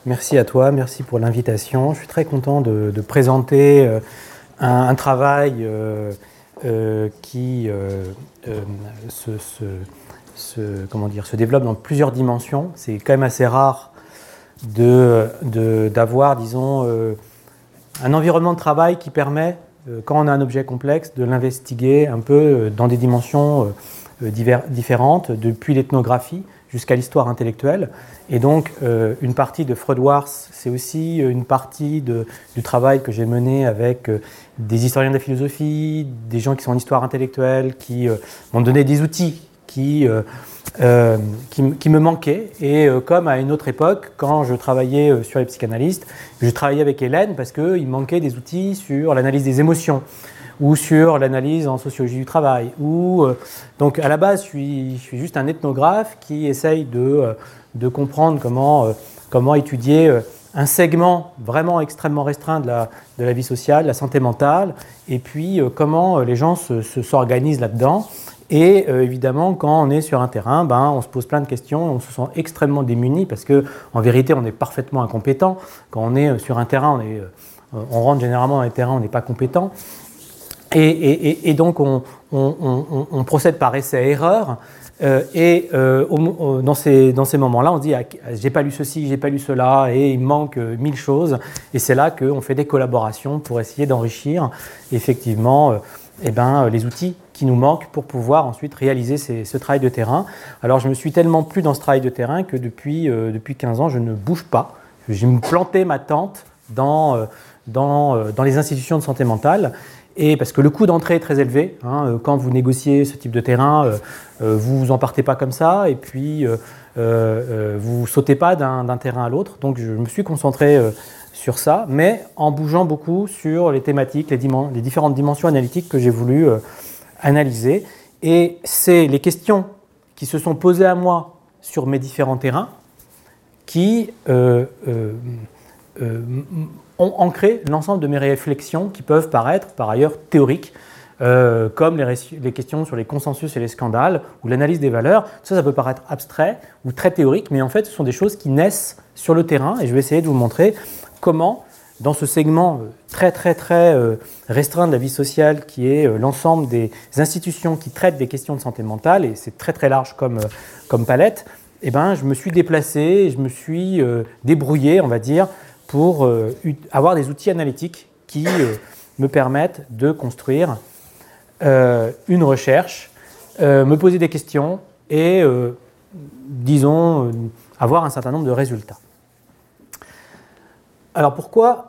Merci à toi, merci pour l'invitation. Je suis très content de présenter un travail qui se développe dans plusieurs dimensions. C'est quand même assez rare d'avoir, disons, un environnement de travail qui permet, quand on a un objet complexe, de l'investiguer un peu dans des dimensions différentes, depuis l'ethnographie jusqu'à l'histoire intellectuelle. Et donc, une partie de Freud-Wars, c'est aussi une partie du travail que j'ai mené avec des historiens de la philosophie, des gens qui sont en histoire intellectuelle, qui m'ont donné des outils qui me manquaient. Et comme à une autre époque, quand je travaillais sur les psychanalystes, je travaillais avec Hélène parce qu'il manquait des outils sur l'analyse des émotions, ou sur l'analyse en sociologie du travail. Donc à la base, je suis juste un ethnographe qui essaye de comprendre comment étudier un segment vraiment extrêmement restreint de la vie sociale, la santé mentale, et puis comment les gens s'organisent là-dedans. Et évidemment, quand on est sur un terrain, on se pose plein de questions, on se sent extrêmement démuni parce qu'en vérité, on est parfaitement incompétent. Quand on est sur un terrain, on rentre généralement dans les terrains, on n'est pas compétent. Et donc, on procède par essai-erreur. Dans ces moments-là, on se dit j'ai pas lu ceci, j'ai pas lu cela, et il me manque 1000 choses. Et c'est là qu'on fait des collaborations pour essayer d'enrichir effectivement les outils qui nous manquent pour pouvoir ensuite réaliser ce travail de terrain. Alors, je me suis tellement plu dans ce travail de terrain que depuis 15 ans, je ne bouge pas. J'ai planté ma tente dans les institutions de santé mentale. Et parce que le coût d'entrée est très élevé, quand vous négociez ce type de terrain, vous en partez pas comme ça, et puis vous sautez pas d'un terrain à l'autre. Donc je me suis concentré sur ça, mais en bougeant beaucoup sur les thématiques, les différentes dimensions analytiques que j'ai voulu analyser. Et c'est les questions qui se sont posées à moi sur mes différents terrains qui ont ancré l'ensemble de mes réflexions qui peuvent paraître par ailleurs théoriques, comme les questions sur les consensus et les scandales ou l'analyse des valeurs. Ça peut paraître abstrait ou très théorique, mais en fait, ce sont des choses qui naissent sur le terrain, et je vais essayer de vous montrer comment, dans ce segment très restreint de la vie sociale, qui est l'ensemble des institutions qui traitent des questions de santé mentale, et c'est très large comme palette, je me suis déplacé, je me suis débrouillé, on va dire, pour avoir des outils analytiques qui me permettent de construire une recherche, me poser des questions et, disons, avoir un certain nombre de résultats. Alors pourquoi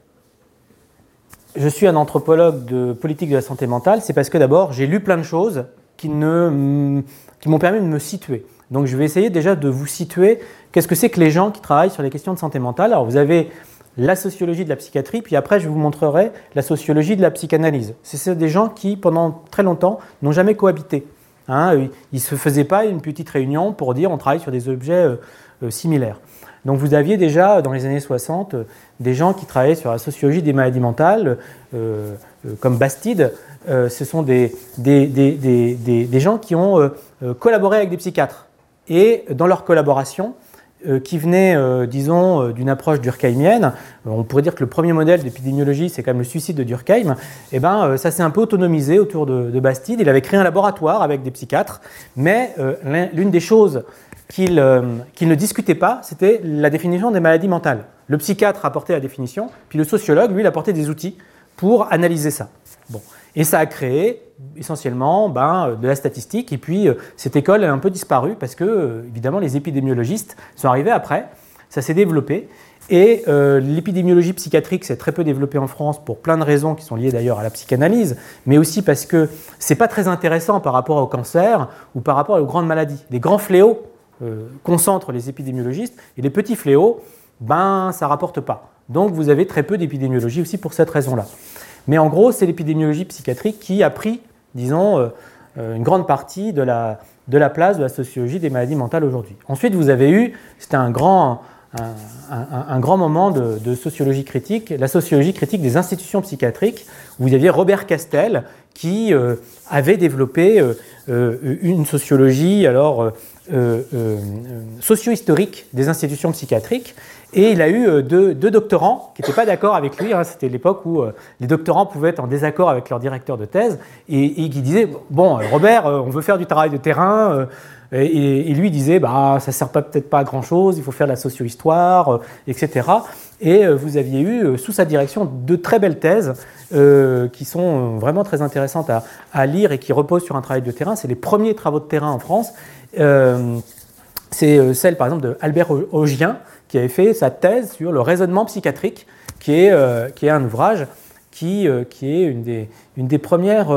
je suis un anthropologue de politique de la santé mentale? C'est parce que d'abord, j'ai lu plein de choses qui m'ont permis de me situer. Donc je vais essayer déjà de vous situer qu'est-ce que c'est que les gens qui travaillent sur les questions de santé mentale. Alors vous avez la sociologie de la psychiatrie, puis après je vous montrerai la sociologie de la psychanalyse. C'est des gens qui, pendant très longtemps, n'ont jamais cohabité. Ils ne se faisaient pas une petite réunion pour dire on travaille sur des objets similaires. Donc vous aviez déjà, dans les années 60, des gens qui travaillaient sur la sociologie des maladies mentales, comme Bastide. Ce sont des gens qui ont collaboré avec des psychiatres. Et dans leur collaboration, qui venait, disons, d'une approche durkheimienne, on pourrait dire que le premier modèle d'épidémiologie, c'est quand même le suicide de Durkheim, ça s'est un peu autonomisé autour de Bastide. Il avait créé un laboratoire avec des psychiatres, mais l'une des choses qu'il ne discutait pas, c'était la définition des maladies mentales. Le psychiatre apportait la définition, puis le sociologue, lui, il apportait des outils pour analyser ça. Bon. Et ça a créé essentiellement de la statistique, et puis cette école a un peu disparu parce que, évidemment, les épidémiologistes sont arrivés après, ça s'est développé, et l'épidémiologie psychiatrique s'est très peu développée en France pour plein de raisons qui sont liées d'ailleurs à la psychanalyse, mais aussi parce que c'est pas très intéressant par rapport au cancer ou par rapport aux grandes maladies. Les grands fléaux concentrent les épidémiologistes, et les petits fléaux, ça rapporte pas. Donc vous avez très peu d'épidémiologie aussi pour cette raison-là. Mais en gros, c'est l'épidémiologie psychiatrique qui a pris, disons, une grande partie de la place de la sociologie des maladies mentales aujourd'hui. Ensuite, vous avez eu, c'était un grand moment de sociologie critique, la sociologie critique des institutions psychiatriques, où vous aviez Robert Castel qui avait développé une sociologie socio-historique des institutions psychiatriques. Et il a eu deux doctorants qui n'étaient pas d'accord avec lui. Hein. C'était l'époque où les doctorants pouvaient être en désaccord avec leur directeur de thèse et qui disaient « Bon, Robert, on veut faire du travail de terrain. Et lui disait bah, « Ça ne sert peut-être pas à grand-chose, il faut faire de la socio-histoire, etc. » Et vous aviez eu, sous sa direction, de très belles thèses qui sont vraiment très intéressantes à lire et qui reposent sur un travail de terrain. C'est les premiers travaux de terrain en France. C'est celle, par exemple, d'Albert Augien, qui avait fait sa thèse sur le raisonnement psychiatrique, qui est un ouvrage qui est une des premières,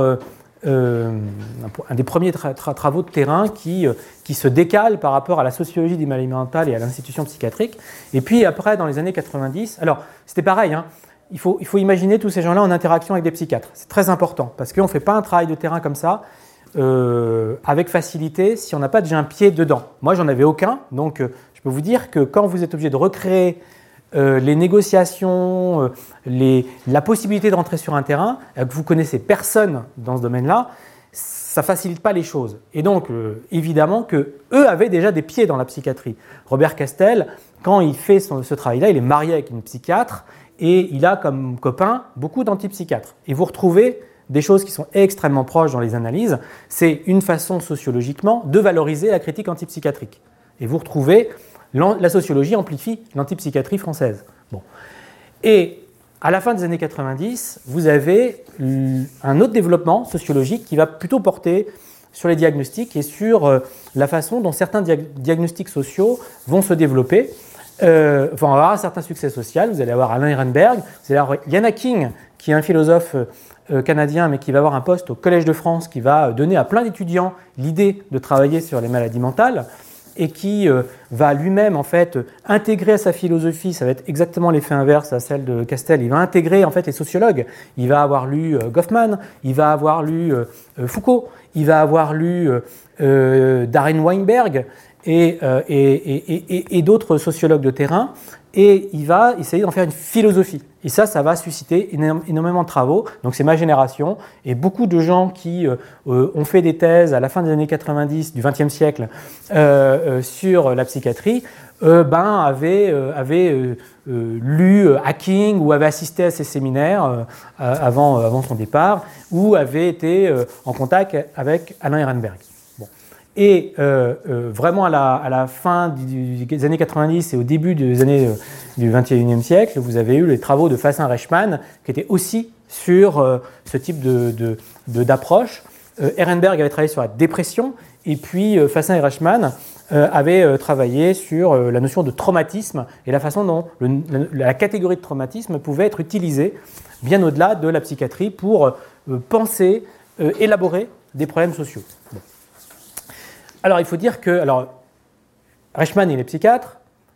un des premiers travaux de terrain qui se décale par rapport à la sociologie des maladies mentales et à l'institution psychiatrique. Et puis après, dans les années 90, alors c'était pareil, hein, il faut imaginer tous ces gens-là en interaction avec des psychiatres. C'est très important, parce qu'on ne fait pas un travail de terrain comme ça, avec facilité, si on n'a pas déjà un pied dedans. Moi, j'en avais aucun, donc je peux vous dire que quand vous êtes obligé de recréer les négociations, la possibilité de rentrer sur un terrain, que vous connaissez personne dans ce domaine-là, ça ne facilite pas les choses. Et donc, évidemment qu'eux avaient déjà des pieds dans la psychiatrie. Robert Castel, quand il fait ce travail-là, il est marié avec une psychiatre et il a comme copain beaucoup d'antipsychiatres. Et vous retrouvez des choses qui sont extrêmement proches dans les analyses. C'est une façon sociologiquement de valoriser la critique antipsychiatrique. Et vous retrouvez la sociologie amplifie l'antipsychiatrie française. Bon. Et à la fin des années 90, vous avez un autre développement sociologique qui va plutôt porter sur les diagnostics et sur la façon dont certains diagnostics sociaux vont se développer. Vont avoir un certain succès social. Vous allez avoir Alain Ehrenberg, vous allez avoir Yann Hacking, qui est un philosophe canadien, mais qui va avoir un poste au Collège de France, qui va donner à plein d'étudiants l'idée de travailler sur les maladies mentales, et qui va lui-même en fait intégrer à sa philosophie, ça va être exactement l'effet inverse à celle de Castel, il va intégrer en fait les sociologues, il va avoir lu Goffman, il va avoir lu Foucault, il va avoir lu Darren Weinberg et d'autres sociologues de terrain, et il va essayer d'en faire une philosophie. Et ça va susciter énormément de travaux. Donc c'est ma génération, et beaucoup de gens qui ont fait des thèses à la fin des années 90 du XXe siècle sur la psychiatrie, avaient lu Hacking ou avaient assisté à ses séminaires avant son départ, ou avaient été en contact avec Alain Ehrenberg. Et vraiment à la fin des années 90 et au début des années du XXIe siècle, vous avez eu les travaux de Fassin-Reichmann qui étaient aussi sur ce type d'approche. Ehrenberg avait travaillé sur la dépression, et puis Fassin et Reichmann avaient travaillé sur la notion de traumatisme et la façon dont la catégorie de traumatisme pouvait être utilisée bien au-delà de la psychiatrie pour penser, élaborer des problèmes sociaux. Bon. Alors, il faut dire que Reichmann, il est psychiatre,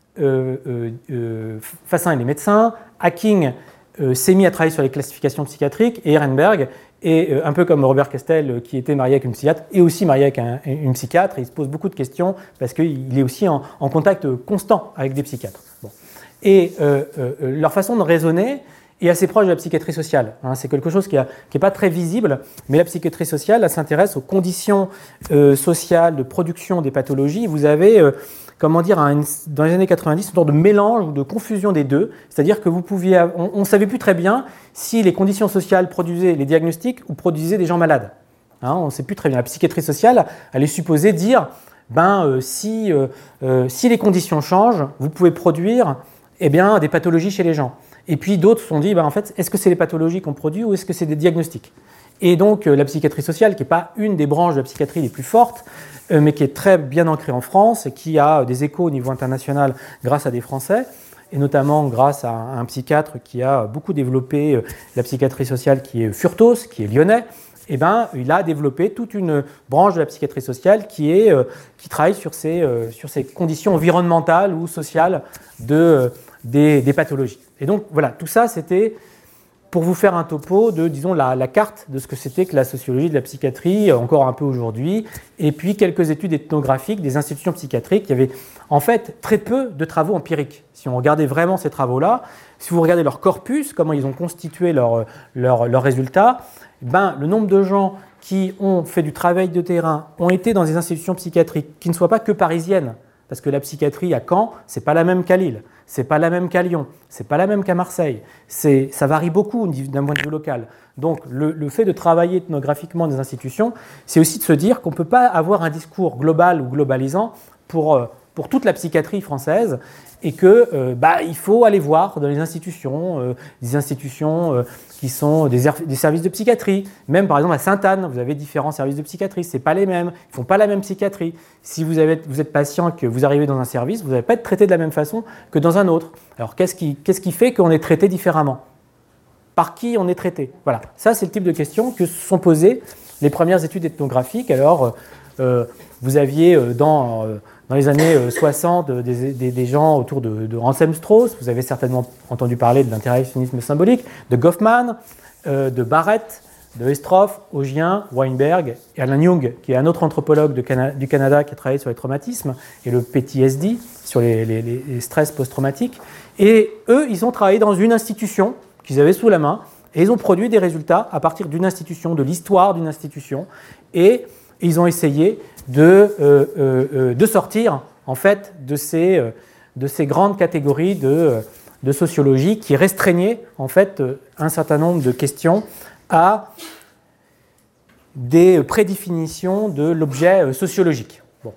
Fassin, il est médecin, Hacking s'est mis à travailler sur les classifications psychiatriques, et Ehrenberg est un peu comme Robert Castel, qui était marié avec une psychiatre, et aussi marié avec une psychiatre, et il se pose beaucoup de questions parce qu'il est aussi en contact constant avec des psychiatres. Bon. Et leur façon de raisonner est assez proche de la psychiatrie sociale. C'est quelque chose qui n'est pas très visible, mais la psychiatrie sociale, elle s'intéresse aux conditions sociales de production des pathologies. Vous avez, dans les années 90, une sorte de mélange ou de confusion des deux, c'est-à-dire que on ne savait plus très bien si les conditions sociales produisaient les diagnostics ou produisaient des gens malades. On ne sait plus très bien. La psychiatrie sociale, elle est supposée dire, si les conditions changent, vous pouvez produire des pathologies chez les gens. Et puis d'autres se sont dit, en fait, est-ce que c'est les pathologies qu'on produit ou est-ce que c'est des diagnostics? Et donc la psychiatrie sociale, qui n'est pas une des branches de la psychiatrie les plus fortes, mais qui est très bien ancrée en France et qui a des échos au niveau international grâce à des Français, et notamment grâce à un psychiatre qui a beaucoup développé la psychiatrie sociale, qui est Furtos, qui est lyonnais, il a développé toute une branche de la psychiatrie sociale qui travaille sur ces conditions environnementales ou sociales des pathologies. Et donc voilà, tout ça c'était pour vous faire un topo de, disons, la carte de ce que c'était que la sociologie de la psychiatrie, encore un peu aujourd'hui, et puis quelques études ethnographiques des institutions psychiatriques. Il y avait en fait très peu de travaux empiriques. Si on regardait vraiment ces travaux-là, si vous regardez leur corpus, comment ils ont constitué leurs résultats, le nombre de gens qui ont fait du travail de terrain, ont été dans des institutions psychiatriques qui ne soient pas que parisiennes, parce que la psychiatrie à Caen, c'est pas la même qu'à Lille, c'est pas la même qu'à Lyon, c'est pas la même qu'à Marseille. Ça varie beaucoup d'un point de vue local. Donc le fait de travailler ethnographiquement des institutions, c'est aussi de se dire qu'on ne peut pas avoir un discours global ou globalisant pour toute la psychiatrie française et qu'il faut aller voir dans les institutions, qui sont des services de psychiatrie. Même par exemple à Sainte-Anne, vous avez différents services de psychiatrie, ce n'est pas les mêmes, ils ne font pas la même psychiatrie. Si vous êtes patient et que vous arrivez dans un service, vous n'allez pas être traité de la même façon que dans un autre. Alors qu'est-ce qui fait qu'on est traité différemment ? Par qui on est traité ? Voilà, ça c'est le type de questions que se sont posées les premières études ethnographiques. Alors vous aviez dans les années 60 des gens autour de Anselm Strauss, vous avez certainement entendu parler de l'interactionnisme symbolique, de Goffman, de Barrett, de Estroff, Augien, Weinberg et Alan Young, qui est un autre anthropologue du Canada qui a travaillé sur les traumatismes et le PTSD, sur les stress post-traumatiques. Et eux, ils ont travaillé dans une institution qu'ils avaient sous la main et ils ont produit des résultats à partir d'une institution, de l'histoire d'une institution, et ils ont essayé de sortir en fait de ces grandes catégories de sociologie qui restreignaient en fait un certain nombre de questions à des prédéfinitions de l'objet sociologique. Bon.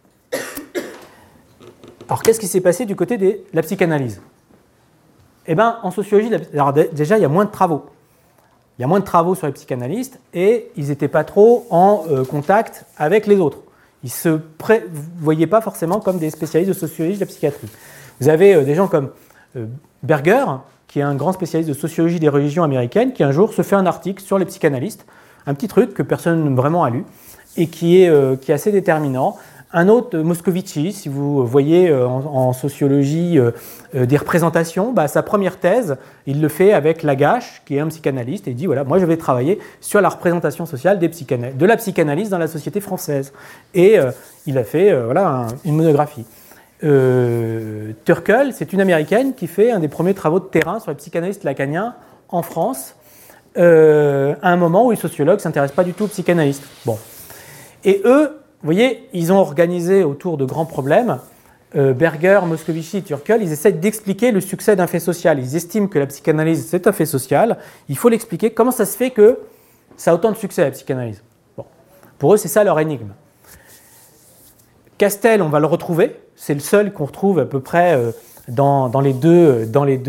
Alors qu'est-ce qui s'est passé du côté de la psychanalyse ? Eh bien, en sociologie, alors déjà, il y a moins de travaux. Il y a moins de travaux sur les psychanalystes et ils n'étaient pas trop en contact avec les autres. Ils ne se voyaient pas forcément comme des spécialistes de sociologie de la psychiatrie. Vous avez des gens comme Berger, qui est un grand spécialiste de sociologie des religions américaines, qui un jour se fait un article sur les psychanalystes, un petit truc que personne vraiment a lu et qui est assez déterminant. Un autre, Moscovici, si vous voyez en sociologie des représentations, sa première thèse, il le fait avec Lagache, qui est un psychanalyste, et il dit, voilà, moi je vais travailler sur la représentation sociale de la psychanalyse dans la société française. Et il a fait une monographie. Turkel, c'est une Américaine qui fait un des premiers travaux de terrain sur les psychanalystes lacaniens en France, à un moment où les sociologues ne s'intéressent pas du tout aux psychanalystes. Bon. Et eux, vous voyez, ils ont organisé autour de grands problèmes, Berger, Moscovici, Turkel, ils essaient d'expliquer le succès d'un fait social. Ils estiment que la psychanalyse, c'est un fait social. Il faut l'expliquer. Comment ça se fait que ça a autant de succès, la psychanalyse ? Bon. Pour eux, c'est ça leur énigme. Castel, on va le retrouver. C'est le seul qu'on retrouve à peu près dans les deux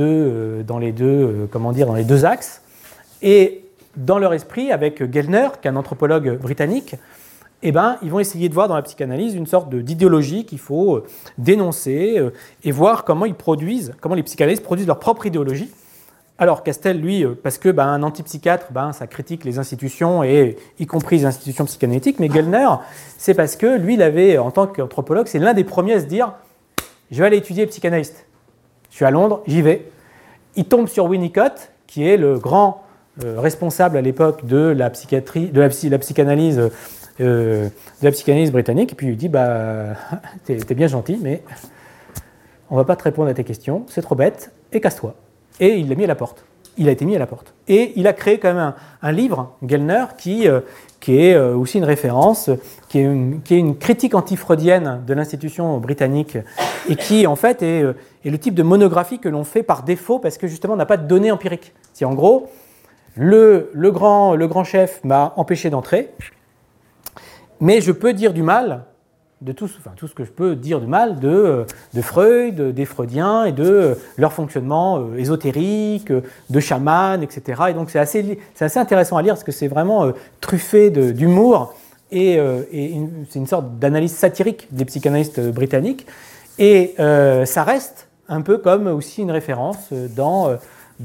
axes. Et dans leur esprit, avec Gellner, qui est un anthropologue britannique, eh ben, ils vont essayer de voir dans la psychanalyse une sorte d'idéologie qu'il faut dénoncer et voir comment les psychanalystes produisent leur propre idéologie. Alors Castel, lui, parce que un antipsychiatre, ça critique les institutions, et y compris les institutions psychanalytiques, mais Gellner, c'est parce que lui, il avait, en tant qu'anthropologue, c'est l'un des premiers à se dire « je vais aller étudier les psychanalystes. Je suis à Londres, j'y vais ». Il tombe sur Winnicott, qui est le grand responsable à l'époque de la psychiatrie, de la psychanalyse britannique, et puis il lui dit t'es bien gentil, mais on va pas te répondre à tes questions, c'est trop bête, et casse-toi. Et il l'a mis à la porte. Il a été mis à la porte. Et il a créé quand même un livre, Gellner, qui est aussi une référence, qui est une critique anti-freudienne de l'institution britannique, et qui en fait est le type de monographie que l'on fait par défaut, parce que justement on n'a pas de données empiriques. C'est en gros, le grand chef m'a empêché d'entrer, mais je peux dire du mal de tout ce que je peux dire du mal de Freud, des Freudiens et de leur fonctionnement ésotérique, de chamans, etc. Et donc c'est assez intéressant à lire parce que c'est vraiment truffé d'humour et c'est une sorte d'analyse satirique des psychanalystes britanniques. Et ça reste un peu comme aussi une référence dans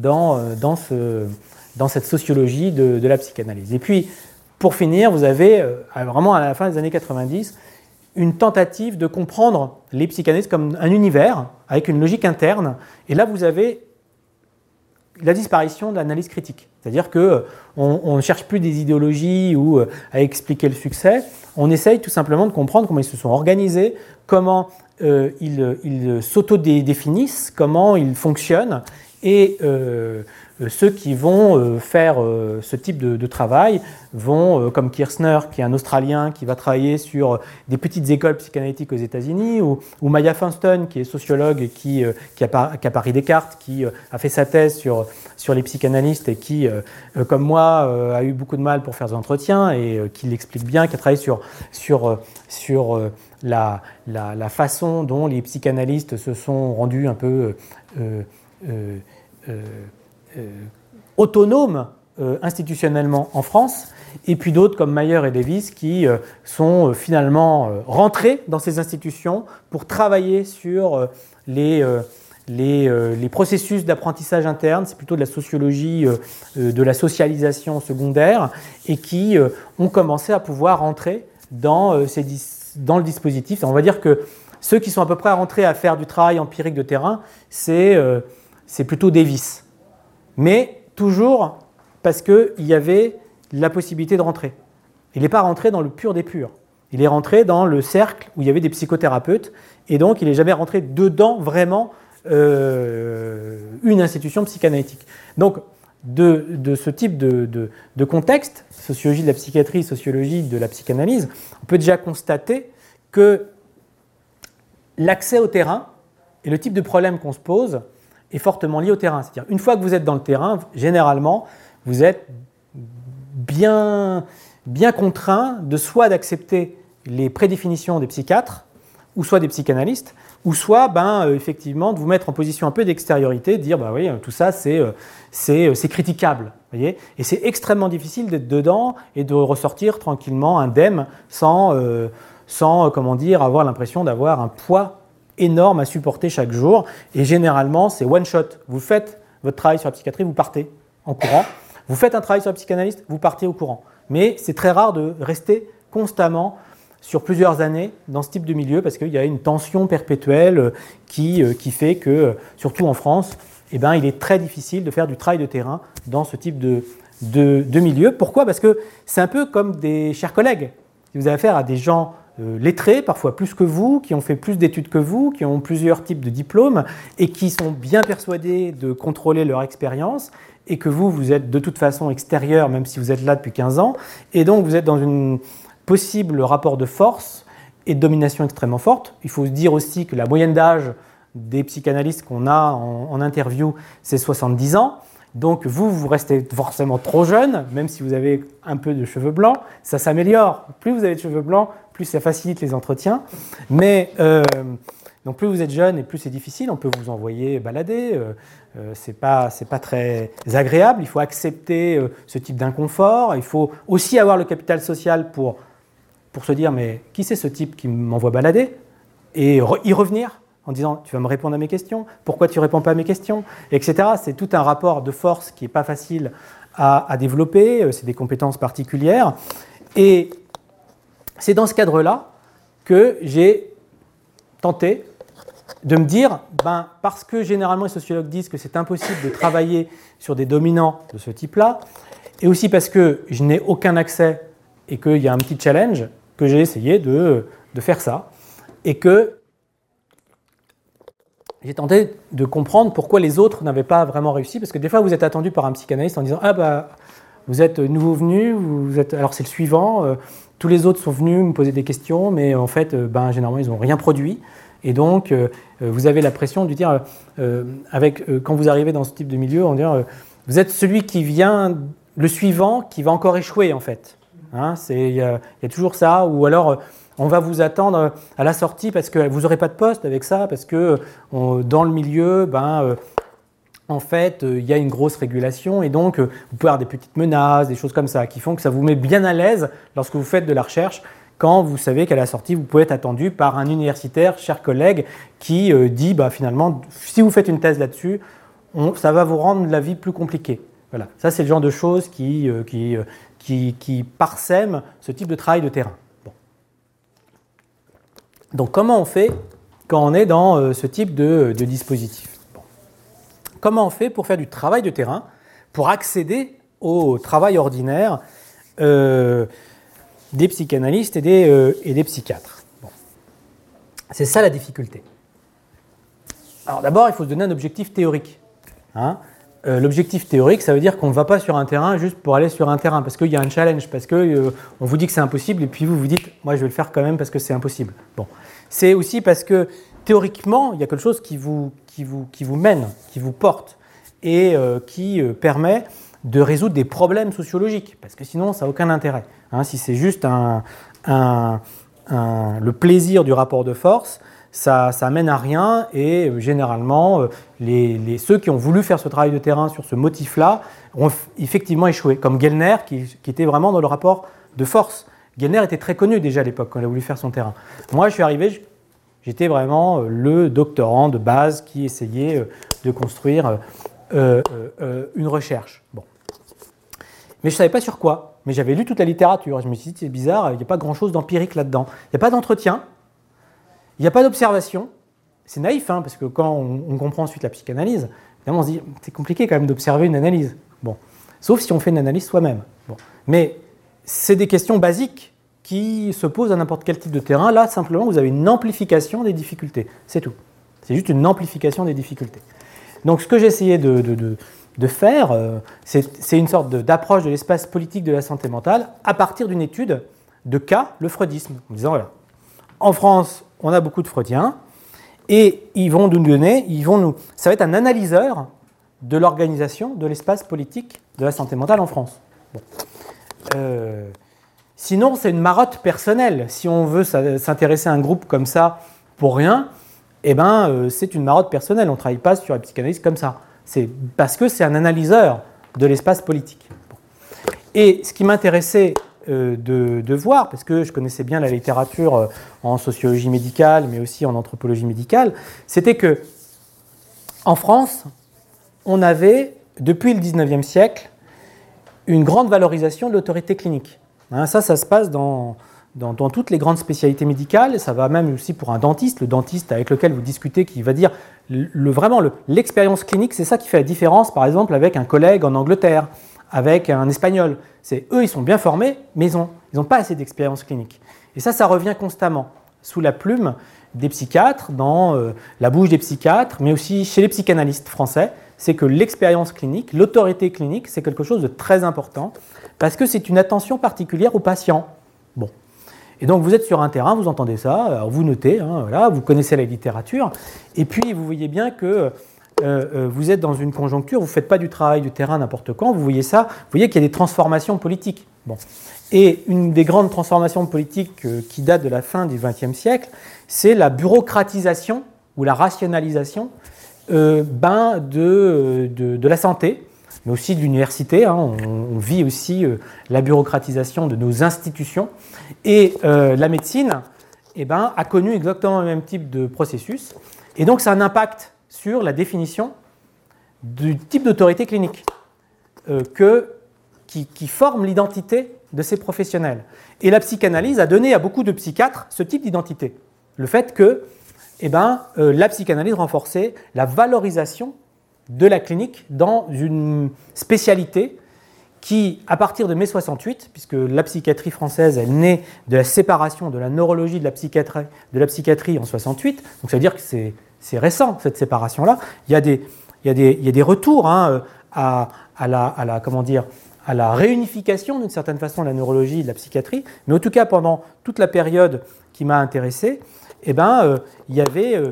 cette sociologie de la psychanalyse. Et puis, pour finir, vous avez vraiment à la fin des années 90 une tentative de comprendre les psychanalystes comme un univers avec une logique interne. Et là, vous avez la disparition de l'analyse critique. C'est-à-dire qu'on ne cherche plus des idéologies ou à expliquer le succès. On essaye tout simplement de comprendre comment ils se sont organisés, comment ils s'autodéfinissent, comment ils fonctionnent. Et ceux qui vont faire ce type de travail vont, comme Kirsner, qui est un Australien qui va travailler sur des petites écoles psychanalytiques aux États-Unis, ou Maya Feinston, qui est sociologue et qui a Paris Descartes, qui a fait sa thèse sur les psychanalystes et qui, comme moi, a eu beaucoup de mal pour faire des entretiens et qui l'explique bien, qui a travaillé sur la façon dont les psychanalystes se sont rendus un peu autonomes institutionnellement en France, et puis d'autres comme Mayer et Davis qui sont finalement rentrés dans ces institutions pour travailler sur les processus d'apprentissage interne, c'est plutôt de la sociologie de la socialisation secondaire, et qui ont commencé à pouvoir rentrer dans le dispositif. On va dire que ceux qui sont à peu près rentrés à faire du travail empirique de terrain, c'est plutôt Davis. Mais toujours parce qu'il y avait la possibilité de rentrer. Il n'est pas rentré dans le pur des purs. Il est rentré dans le cercle où il y avait des psychothérapeutes, et donc il n'est jamais rentré dedans vraiment une institution psychanalytique. Donc, de ce type de contexte, sociologie de la psychiatrie, sociologie de la psychanalyse, on peut déjà constater que l'accès au terrain et le type de problème qu'on se pose est fortement lié au terrain. C'est-à-dire, une fois que vous êtes dans le terrain, généralement, vous êtes bien contraint de soit d'accepter les prédéfinitions des psychiatres, ou soit des psychanalystes, ou soit effectivement de vous mettre en position un peu d'extériorité, de dire bah oui, tout ça c'est critiquable, voyez, et c'est extrêmement difficile d'être dedans et de ressortir tranquillement indemne sans avoir l'impression d'avoir un poids énorme à supporter chaque jour. Et généralement c'est one shot. Vous faites votre travail sur la psychiatrie, vous partez en courant. Vous faites un travail sur la psychanalyste, vous partez au courant. Mais c'est très rare de rester constamment sur plusieurs années dans ce type de milieu, parce qu'il y a une tension perpétuelle qui fait que, surtout en France, il est très difficile de faire du travail de terrain dans ce type de milieu. Pourquoi ? Parce que c'est un peu comme des chers collègues. Si vous avez affaire à des gens lettrés, parfois plus que vous, qui ont fait plus d'études que vous, qui ont plusieurs types de diplômes et qui sont bien persuadés de contrôler leur expérience, et que vous êtes de toute façon extérieur, même si vous êtes là depuis 15 ans, et donc vous êtes dans une possible rapport de force et de domination extrêmement forte. Il faut se dire aussi que la moyenne d'âge des psychanalystes qu'on a en interview, c'est 70 ans. Donc vous restez forcément trop jeune, même si vous avez un peu de cheveux blancs. Ça s'améliore. Plus vous avez de cheveux blancs, plus ça facilite les entretiens. Mais donc plus vous êtes jeune et plus c'est difficile. On peut vous envoyer balader. C'est pas très agréable. Il faut accepter ce type d'inconfort. Il faut aussi avoir le capital social pour se dire mais qui c'est ce type qui m'envoie balader, et y revenir en disant tu vas me répondre à mes questions, pourquoi tu ne réponds pas à mes questions, etc. C'est tout un rapport de force qui n'est pas facile à développer, c'est des compétences particulières, et c'est dans ce cadre-là que j'ai tenté de me dire, parce que généralement les sociologues disent que c'est impossible de travailler sur des dominants de ce type-là, et aussi parce que je n'ai aucun accès et qu'il y a un petit challenge, que j'ai essayé de faire ça, et que j'ai tenté de comprendre pourquoi les autres n'avaient pas vraiment réussi, parce que des fois vous êtes attendu par un psychanalyste en disant « Ah vous êtes nouveau venu, alors c'est le suivant, tous les autres sont venus me poser des questions, mais en fait, généralement ils n'ont rien produit. » Et donc, vous avez la pression de dire, quand vous arrivez dans ce type de milieu, on dit vous êtes celui qui vient, le suivant, qui va encore échouer en fait. Hein, il y a toujours ça, ou alors on va vous attendre à la sortie parce que vous n'aurez pas de poste avec ça, parce que dans le milieu, en fait, il y a une grosse régulation, et donc vous pouvez avoir des petites menaces, des choses comme ça, qui font que ça vous met bien à l'aise lorsque vous faites de la recherche, quand vous savez qu'à la sortie, vous pouvez être attendu par un universitaire, cher collègue, qui dit finalement, si vous faites une thèse là-dessus, ça va vous rendre la vie plus compliquée. Voilà. Ça, c'est le genre de choses qui parsèment ce type de travail de terrain. Bon. Donc, comment on fait quand on est dans ce type de dispositif ? Bon. Comment on fait pour faire du travail de terrain, pour accéder au travail ordinaire des psychanalystes et des psychiatres ? Bon. C'est ça la difficulté. Alors d'abord, il faut se donner un objectif théorique. Hein. L'objectif théorique, ça veut dire qu'on ne va pas sur un terrain juste pour aller sur un terrain, parce qu'il y a un challenge, parce qu'on vous dit que c'est impossible, et puis vous vous dites, moi je vais le faire quand même parce que c'est impossible. Bon. C'est aussi parce que théoriquement, il y a quelque chose qui vous mène, qui vous porte, et qui permet de résoudre des problèmes sociologiques, parce que sinon ça n'a aucun intérêt. Hein, si c'est juste le plaisir du rapport de force, ça mène à rien, et généralement, ceux qui ont voulu faire ce travail de terrain sur ce motif-là ont effectivement échoué, comme Gellner, qui était vraiment dans le rapport de force. Gellner était très connu déjà à l'époque, quand il a voulu faire son terrain. Moi, je suis arrivé, j'étais vraiment le doctorant de base qui essayait de construire une recherche. Bon. Mais je ne savais pas sur quoi, mais j'avais lu toute la littérature. Je me suis dit, c'est bizarre, il n'y a pas grand-chose d'empirique là-dedans. Il n'y a pas d'entretien. Il n'y a pas d'observation. C'est naïf, hein, parce que quand on comprend ensuite la psychanalyse, évidemment, on se dit c'est compliqué quand même d'observer une analyse. Bon. Sauf si on fait une analyse soi-même. Bon. Mais c'est des questions basiques qui se posent à n'importe quel type de terrain. Là, simplement, vous avez une amplification des difficultés. C'est tout. C'est juste une amplification des difficultés. Donc, ce que j'ai essayé de faire, c'est une sorte d'approche de l'espace politique de la santé mentale à partir d'une étude de cas, le freudisme. En disant, voilà, en France, on a beaucoup de freudiens, et ça va être un analyseur de l'organisation de l'espace politique de la santé mentale en France. Bon. Sinon, c'est une marotte personnelle. Si on veut s'intéresser à un groupe comme ça pour rien, eh ben, c'est une marotte personnelle. On ne travaille pas sur la psychanalyse comme ça. C'est parce que c'est un analyseur de l'espace politique. Bon. Et ce qui m'intéressait de voir, parce que je connaissais bien la littérature en sociologie médicale, mais aussi en anthropologie médicale, c'était que en France, on avait, depuis le 19e siècle, une grande valorisation de l'autorité clinique. Hein, ça se passe dans toutes les grandes spécialités médicales, ça va même aussi pour un dentiste, le dentiste avec lequel vous discutez, qui va dire vraiment l'expérience clinique, c'est ça qui fait la différence, par exemple, avec un collègue en Angleterre, avec un Espagnol. Eux, ils sont bien formés, mais ils n'ont pas assez d'expérience clinique. Et ça revient constamment sous la plume des psychiatres, dans la bouche des psychiatres, mais aussi chez les psychanalystes français. C'est que l'expérience clinique, l'autorité clinique, c'est quelque chose de très important, parce que c'est une attention particulière aux patients. Bon. Et donc vous êtes sur un terrain, vous entendez ça, alors vous notez, hein, voilà, vous connaissez la littérature, et puis vous voyez bien que vous êtes dans une conjoncture, vous ne faites pas du travail de terrain n'importe quand, vous voyez ça, vous voyez qu'il y a des transformations politiques. Bon. Et une des grandes transformations politiques qui date de la fin du XXe siècle, c'est la bureaucratisation ou la rationalisation de la santé, mais aussi de l'université. Hein, on vit aussi la bureaucratisation de nos institutions. Et la médecine a connu exactement le même type de processus. Et donc, ça a un impact sur la définition du type d'autorité clinique qui forme l'identité de ces professionnels. Et la psychanalyse a donné à beaucoup de psychiatres ce type d'identité. Le fait que la psychanalyse renforçait la valorisation de la clinique dans une spécialité qui, à partir de mai 68, puisque la psychiatrie française, elle naît de la séparation de la neurologie de la psychiatrie en 68, donc ça veut dire que c'est récent, cette séparation-là. Il y a des retours hein, à la réunification, d'une certaine façon, de la neurologie et de la psychiatrie, mais en tout cas, pendant toute la période qui m'a intéressé, il y avait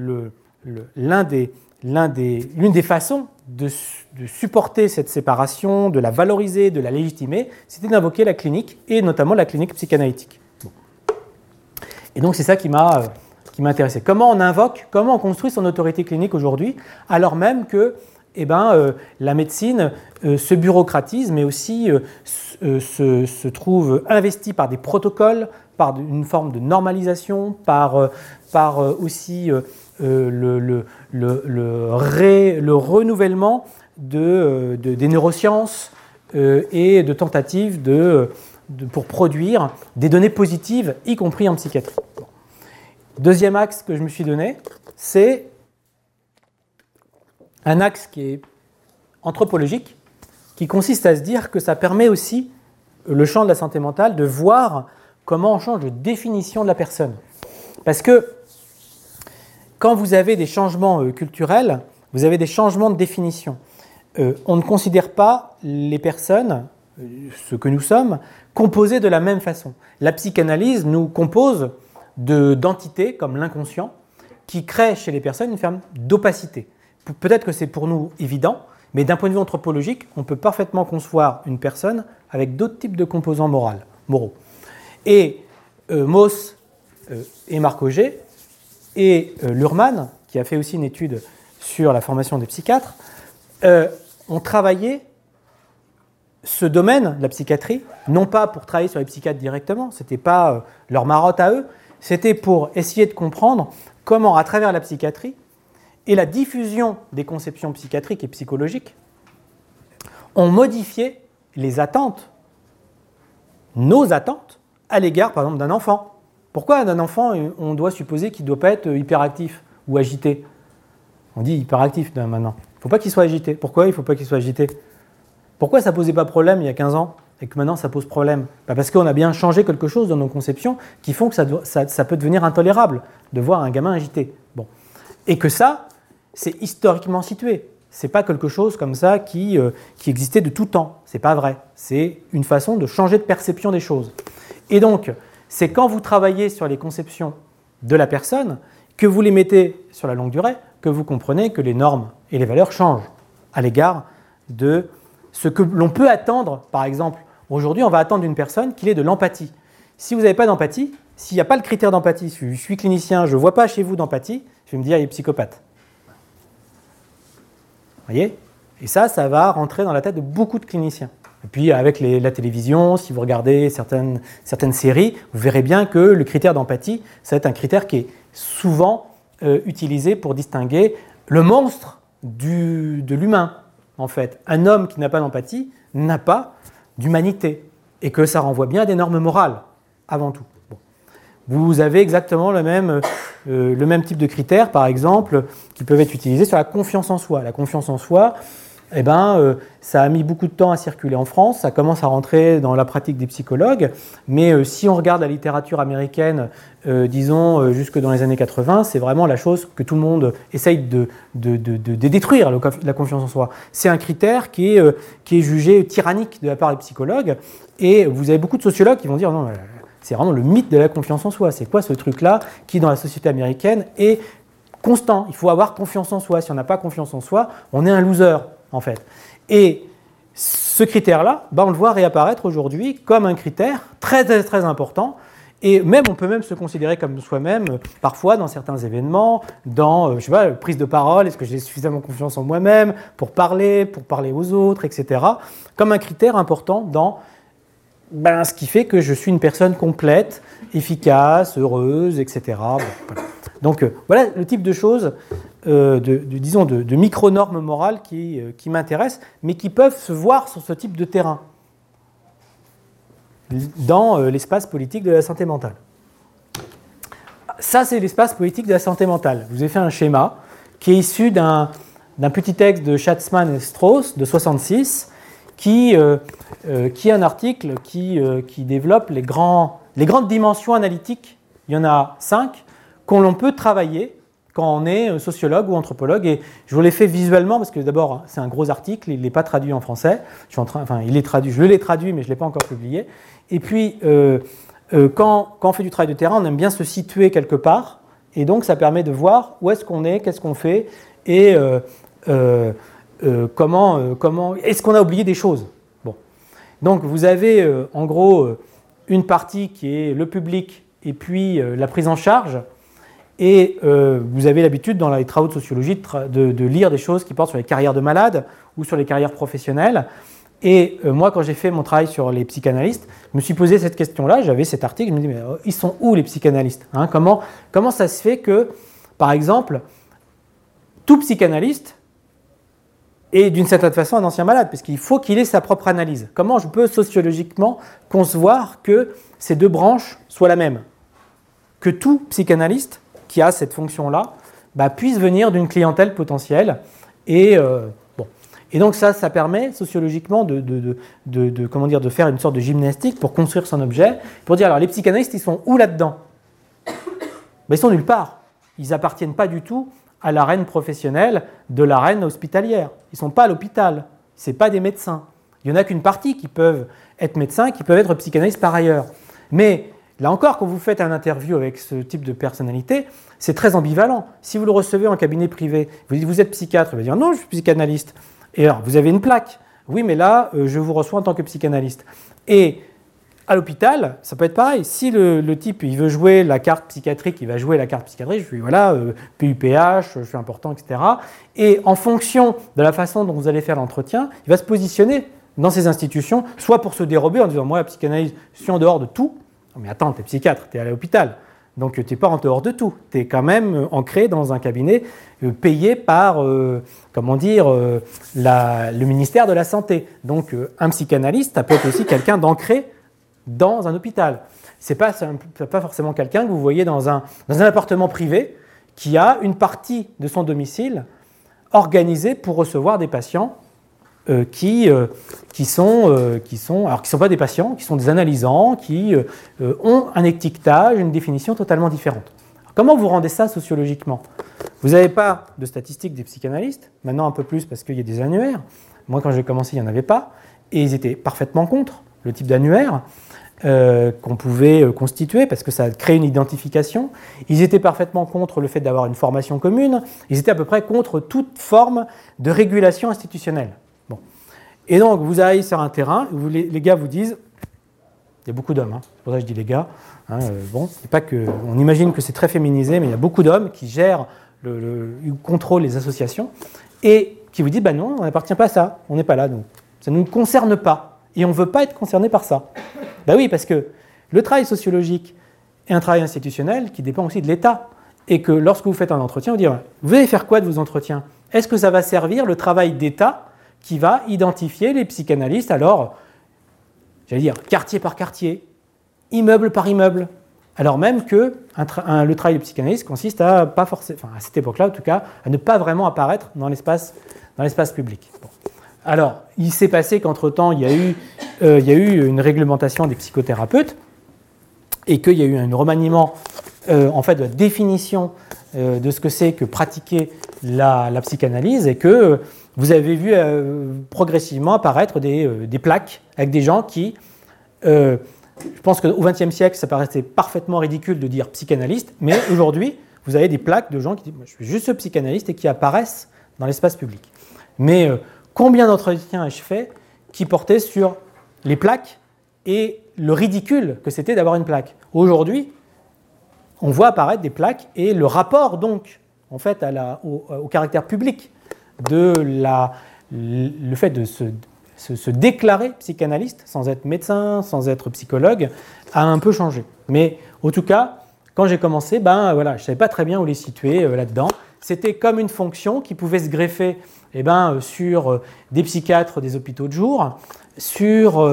l'une des façons de supporter cette séparation, de la valoriser, de la légitimer, c'était d'invoquer la clinique, et notamment la clinique psychanalytique. Bon. Et donc c'est ça qui m'a intéressé. Comment on construit son autorité clinique aujourd'hui, alors même que la médecine se bureaucratise, mais aussi se trouve investie par des protocoles, par une forme de normalisation, par aussi le renouvellement des neurosciences et de tentatives pour produire des données positives, y compris en psychiatrie. Bon. Deuxième axe que je me suis donné, c'est un axe qui est anthropologique, qui consiste à se dire que ça permet aussi le champ de la santé mentale de voir comment on change de définition de la personne. Parce que quand vous avez des changements culturels, vous avez des changements de définition. On ne considère pas les personnes, ce que nous sommes, composées de la même façon. La psychanalyse nous compose d'entités comme l'inconscient qui créent chez les personnes une forme d'opacité. Peut-être que c'est pour nous évident, mais d'un point de vue anthropologique, on peut parfaitement concevoir une personne avec d'autres types de composants moraux. Et Mauss et Marc Auger et Luhrmann, qui a fait aussi une étude sur la formation des psychiatres, ont travaillé ce domaine de la psychiatrie, non pas pour travailler sur les psychiatres directement, ce n'était pas leur marotte à eux, c'était pour essayer de comprendre comment, à travers la psychiatrie et la diffusion des conceptions psychiatriques et psychologiques, on modifiait les attentes, nos attentes, à l'égard, par exemple, d'un enfant. Pourquoi d'un enfant, on doit supposer qu'il ne doit pas être hyperactif ou agité? On dit hyperactif maintenant. Il ne faut pas qu'il soit agité. Pourquoi il ne faut pas qu'il soit agité? Pourquoi ça ne posait pas problème il y a 15 ans et que maintenant ça pose problème? Parce qu'on a bien changé quelque chose dans nos conceptions qui font que ça peut devenir intolérable de voir un gamin agité. Bon. Et que ça, c'est historiquement situé. Ce n'est pas quelque chose comme ça qui existait de tout temps. Ce n'est pas vrai. C'est une façon de changer de perception des choses. Et donc, c'est quand vous travaillez sur les conceptions de la personne, que vous les mettez sur la longue durée, que vous comprenez que les normes et les valeurs changent à l'égard de ce que l'on peut attendre. Par exemple, aujourd'hui, on va attendre d'une personne qu'il ait de l'empathie. Si vous n'avez pas d'empathie, s'il n'y a pas le critère d'empathie, si je suis clinicien, je ne vois pas chez vous d'empathie, je vais me dire, il est psychopathe. Vous voyez? Et ça va rentrer dans la tête de beaucoup de cliniciens. Et puis avec la télévision, si vous regardez certaines séries, vous verrez bien que le critère d'empathie, ça va être un critère qui est souvent utilisé pour distinguer le monstre de l'humain, en fait. Un homme qui n'a pas d'empathie n'a pas d'humanité, et que ça renvoie bien à des normes morales, avant tout. Bon. Vous avez exactement le même type de critères, par exemple, qui peuvent être utilisés sur la confiance en soi. La confiance en soi, ça a mis beaucoup de temps à circuler en France, ça commence à rentrer dans la pratique des psychologues, mais si on regarde la littérature américaine, disons jusque dans les années 80, c'est vraiment la chose que tout le monde essaye de détruire, la confiance en soi. C'est un critère qui est jugé tyrannique de la part des psychologues, et vous avez beaucoup de sociologues qui vont dire non, c'est vraiment le mythe de la confiance en soi. C'est quoi ce truc-là qui, dans la société américaine, est constant? Il faut avoir confiance en soi. Si on n'a pas confiance en soi, on est un loser, en fait. Et ce critère-là, on le voit réapparaître aujourd'hui comme un critère très, très, très important. Et même, on peut même se considérer comme soi-même, parfois, dans certains événements, dans, prise de parole, est-ce que j'ai suffisamment confiance en moi-même pour parler aux autres, etc. Comme un critère important dans ce qui fait que je suis une personne complète, efficace, heureuse, etc. Bon, voilà. Donc voilà le type de choses, de micro-normes morales qui m'intéressent, mais qui peuvent se voir sur ce type de terrain, dans l'espace politique de la santé mentale. Ça, c'est l'espace politique de la santé mentale. Je vous ai fait un schéma qui est issu d'un petit texte de Schatzman et Strauss de 1966, qui est un article qui développe les grandes dimensions analytiques. Il y en a 5 qu'on peut travailler quand on est sociologue ou anthropologue. Et je vous l'ai fait visuellement parce que d'abord, c'est un gros article, il n'est pas traduit en français. Il est traduit, je l'ai traduit, mais je ne l'ai pas encore publié. Et puis, quand on fait du travail de terrain, on aime bien se situer quelque part. Et donc, ça permet de voir où est-ce qu'on est, qu'est-ce qu'on fait et comment est-ce qu'on a oublié des choses. Bon. Donc, vous avez en gros une partie qui est le public et puis la prise en charge. Et vous avez l'habitude dans les travaux de sociologie de lire des choses qui portent sur les carrières de malades ou sur les carrières professionnelles. Et moi, quand j'ai fait mon travail sur les psychanalystes, je me suis posé cette question-là, j'avais cet article, je me dis, mais ils sont où les psychanalystes, hein? Comment ça se fait que, par exemple, tout psychanalyste est d'une certaine façon un ancien malade, parce qu'il faut qu'il ait sa propre analyse. Comment je peux sociologiquement concevoir que ces deux branches soient la même? Que tout psychanalyste qui a cette fonction-là puisse venir d'une clientèle potentielle. Et donc ça permet sociologiquement de faire une sorte de gymnastique pour construire son objet, pour dire alors les psychanalystes ils sont où là-dedans? Ils sont nulle part. Ils n'appartiennent pas du tout à l'arène professionnelle de l'arène hospitalière. Ils ne sont pas à l'hôpital, ce n'est pas des médecins. Il n'y en a qu'une partie qui peuvent être médecins, qui peuvent être psychanalystes par ailleurs. Mais là encore, quand vous faites un interview avec ce type de personnalité, c'est très ambivalent. Si vous le recevez en cabinet privé, vous dites vous êtes psychiatre, il va dire non, je suis psychanalyste. Et alors, vous avez une plaque. Oui, mais là, je vous reçois en tant que psychanalyste. Et à l'hôpital, ça peut être pareil. Si le type il veut jouer la carte psychiatrique, il va jouer la carte psychiatrique, je lui dis voilà, PUPH, je suis important, etc. Et en fonction de la façon dont vous allez faire l'entretien, il va se positionner dans ces institutions, soit pour se dérober en disant moi, la psychanalyse, je suis en dehors de tout. Non, mais attends, tu es psychiatre, tu es à l'hôpital. Donc tu n'es pas en dehors de tout. Tu es quand même ancré dans un cabinet payé par le ministère de la Santé. Donc un psychanalyste, ça peut être aussi quelqu'un d'ancré dans un hôpital. Ce n'est pas forcément quelqu'un que vous voyez dans un appartement privé qui a une partie de son domicile organisée pour recevoir des patients qui sont pas des patients, qui sont des analysants, qui ont un étiquetage, une définition totalement différente. Alors, comment vous rendez ça sociologiquement? Vous n'avez pas de statistiques des psychanalystes, maintenant un peu plus parce qu'il y a des annuaires. Moi, quand j'ai commencé, il n'y en avait pas, et ils étaient parfaitement contre le type d'annuaire qu'on pouvait constituer parce que ça crée une identification. Ils étaient parfaitement contre le fait d'avoir une formation commune. Ils étaient à peu près contre toute forme de régulation institutionnelle. Bon. Et donc, vous arrivez sur un terrain où les gars vous disent, il y a beaucoup d'hommes, hein, c'est pour ça que je dis les gars, hein, c'est pas que, on imagine que c'est très féminisé, mais il y a beaucoup d'hommes qui gèrent ils contrôlent les associations et qui vous disent, bah non, on n'appartient pas à ça, on n'est pas là, nous. Ça ne nous concerne pas. Et on ne veut pas être concerné par ça. Ben oui, parce que le travail sociologique est un travail institutionnel qui dépend aussi de l'État. Et que lorsque vous faites un entretien, vous dites, vous allez faire quoi de vos entretiens? Est-ce que ça va servir le travail d'État qui va identifier les psychanalystes, alors, j'allais dire, quartier par quartier, immeuble par immeuble, alors même que le travail de psychanalyste consiste à, pas forcément, enfin, à cette époque-là en tout cas, à ne pas vraiment apparaître dans l'espace public. Bon. Alors, il s'est passé qu'entre-temps, il y a eu une réglementation des psychothérapeutes et qu'il y a eu un remaniement en fait, de la définition de ce que c'est que pratiquer la psychanalyse et que vous avez vu progressivement apparaître des plaques avec des gens qui, je pense qu'au XXe siècle, ça paraissait parfaitement ridicule de dire psychanalyste, mais aujourd'hui, vous avez des plaques de gens qui disent « je suis juste psychanalyste » et qui apparaissent dans l'espace public. Mais combien d'entretiens ai-je fait qui portaient sur les plaques et le ridicule que c'était d'avoir une plaque? Aujourd'hui, on voit apparaître des plaques et le rapport donc en fait au caractère public de le fait de se déclarer psychanalyste sans être médecin, sans être psychologue, a un peu changé. Mais en tout cas, quand j'ai commencé, je ne savais pas très bien où les situer là-dedans. C'était comme une fonction qui pouvait se greffer sur des psychiatres des hôpitaux de jour, sur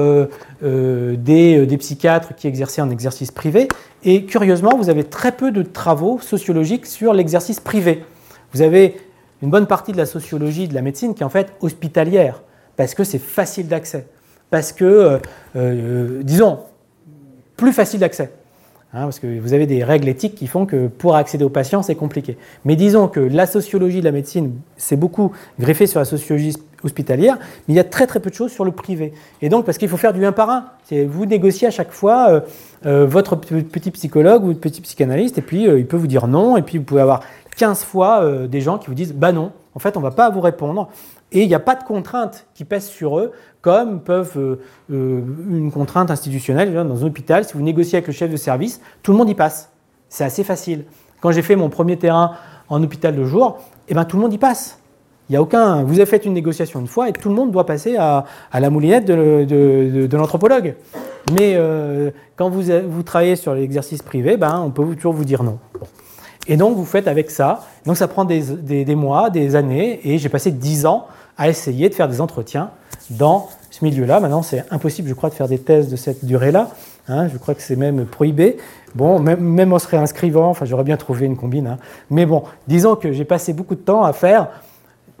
des psychiatres qui exerçaient en exercice privé. Et curieusement, vous avez très peu de travaux sociologiques sur l'exercice privé. Vous avez une bonne partie de la sociologie de la médecine qui est en fait hospitalière, parce que c'est facile d'accès, parce que, disons, plus facile d'accès. Parce que vous avez des règles éthiques qui font que pour accéder aux patients, c'est compliqué. Mais disons que la sociologie de la médecine s'est beaucoup greffée sur la sociologie hospitalière, mais il y a très très peu de choses sur le privé. Et donc, parce qu'il faut faire du 1 par 1, vous négociez à chaque fois votre petit psychologue ou votre petit psychanalyste, et puis il peut vous dire non, et puis vous pouvez avoir 15 fois des gens qui vous disent « bah non, en fait on ne va pas vous répondre ». Et il n'y a pas de contraintes qui pèsent sur eux, comme peuvent une contrainte institutionnelle. Dans un hôpital, si vous négociez avec le chef de service, tout le monde y passe. C'est assez facile. Quand j'ai fait mon premier terrain en hôpital de jour, tout le monde y passe. Il y a aucun. Vous avez fait une négociation une fois et tout le monde doit passer à la moulinette de l'anthropologue. Mais quand vous travaillez sur l'exercice privé, on peut toujours vous dire non. Bon. Et donc vous faites avec ça. Donc ça prend des mois, des années, et j'ai passé 10 ans à essayer de faire des entretiens dans ce milieu-là. Maintenant, c'est impossible, je crois, de faire des thèses de cette durée-là. Je crois que c'est même prohibé. Bon, même en se réinscrivant, j'aurais bien trouvé une combine. Mais bon, disons que j'ai passé beaucoup de temps à faire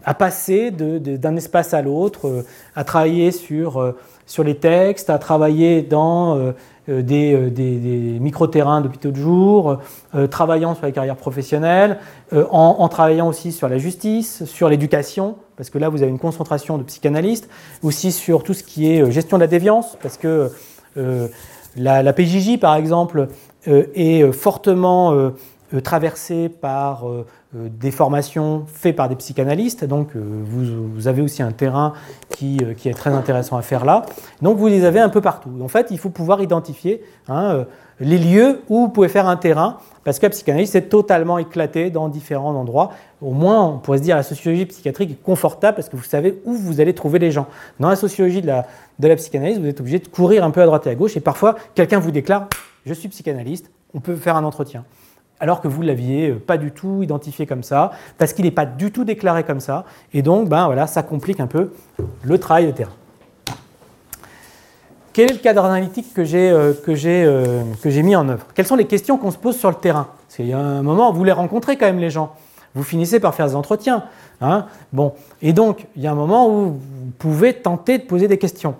à passer d'un espace à l'autre, à travailler sur les textes, à travailler dans des micro-terrains d'hôpitaux de jour, travaillant sur les carrières professionnelles, en travaillant aussi sur la justice, sur l'éducation, parce que là vous avez une concentration de psychanalystes, aussi sur tout ce qui est gestion de la déviance, parce que la PJJ par exemple est fortement traversée par des formations faites par des psychanalystes, donc vous avez aussi un terrain qui est très intéressant à faire là. Donc vous les avez un peu partout. En fait, il faut pouvoir identifier les lieux où vous pouvez faire un terrain, parce que la psychanalyse est totalement éclatée dans différents endroits. Au moins, on pourrait se dire que la sociologie psychiatrique est confortable parce que vous savez où vous allez trouver les gens. Dans la sociologie de la psychanalyse, vous êtes obligé de courir un peu à droite et à gauche, et parfois, quelqu'un vous déclare « je suis psychanalyste, on peut faire un entretien ». Alors que vous ne l'aviez pas du tout identifié comme ça, parce qu'il n'est pas du tout déclaré comme ça, et donc voilà, ça complique un peu le travail de terrain. Quel est le cadre analytique que j'ai mis en œuvre? Quelles sont les questions qu'on se pose sur le terrain? Parce qu'il y a un moment, vous les rencontrez quand même les gens, vous finissez par faire des entretiens. Bon. Et donc, il y a un moment où vous pouvez tenter de poser des questions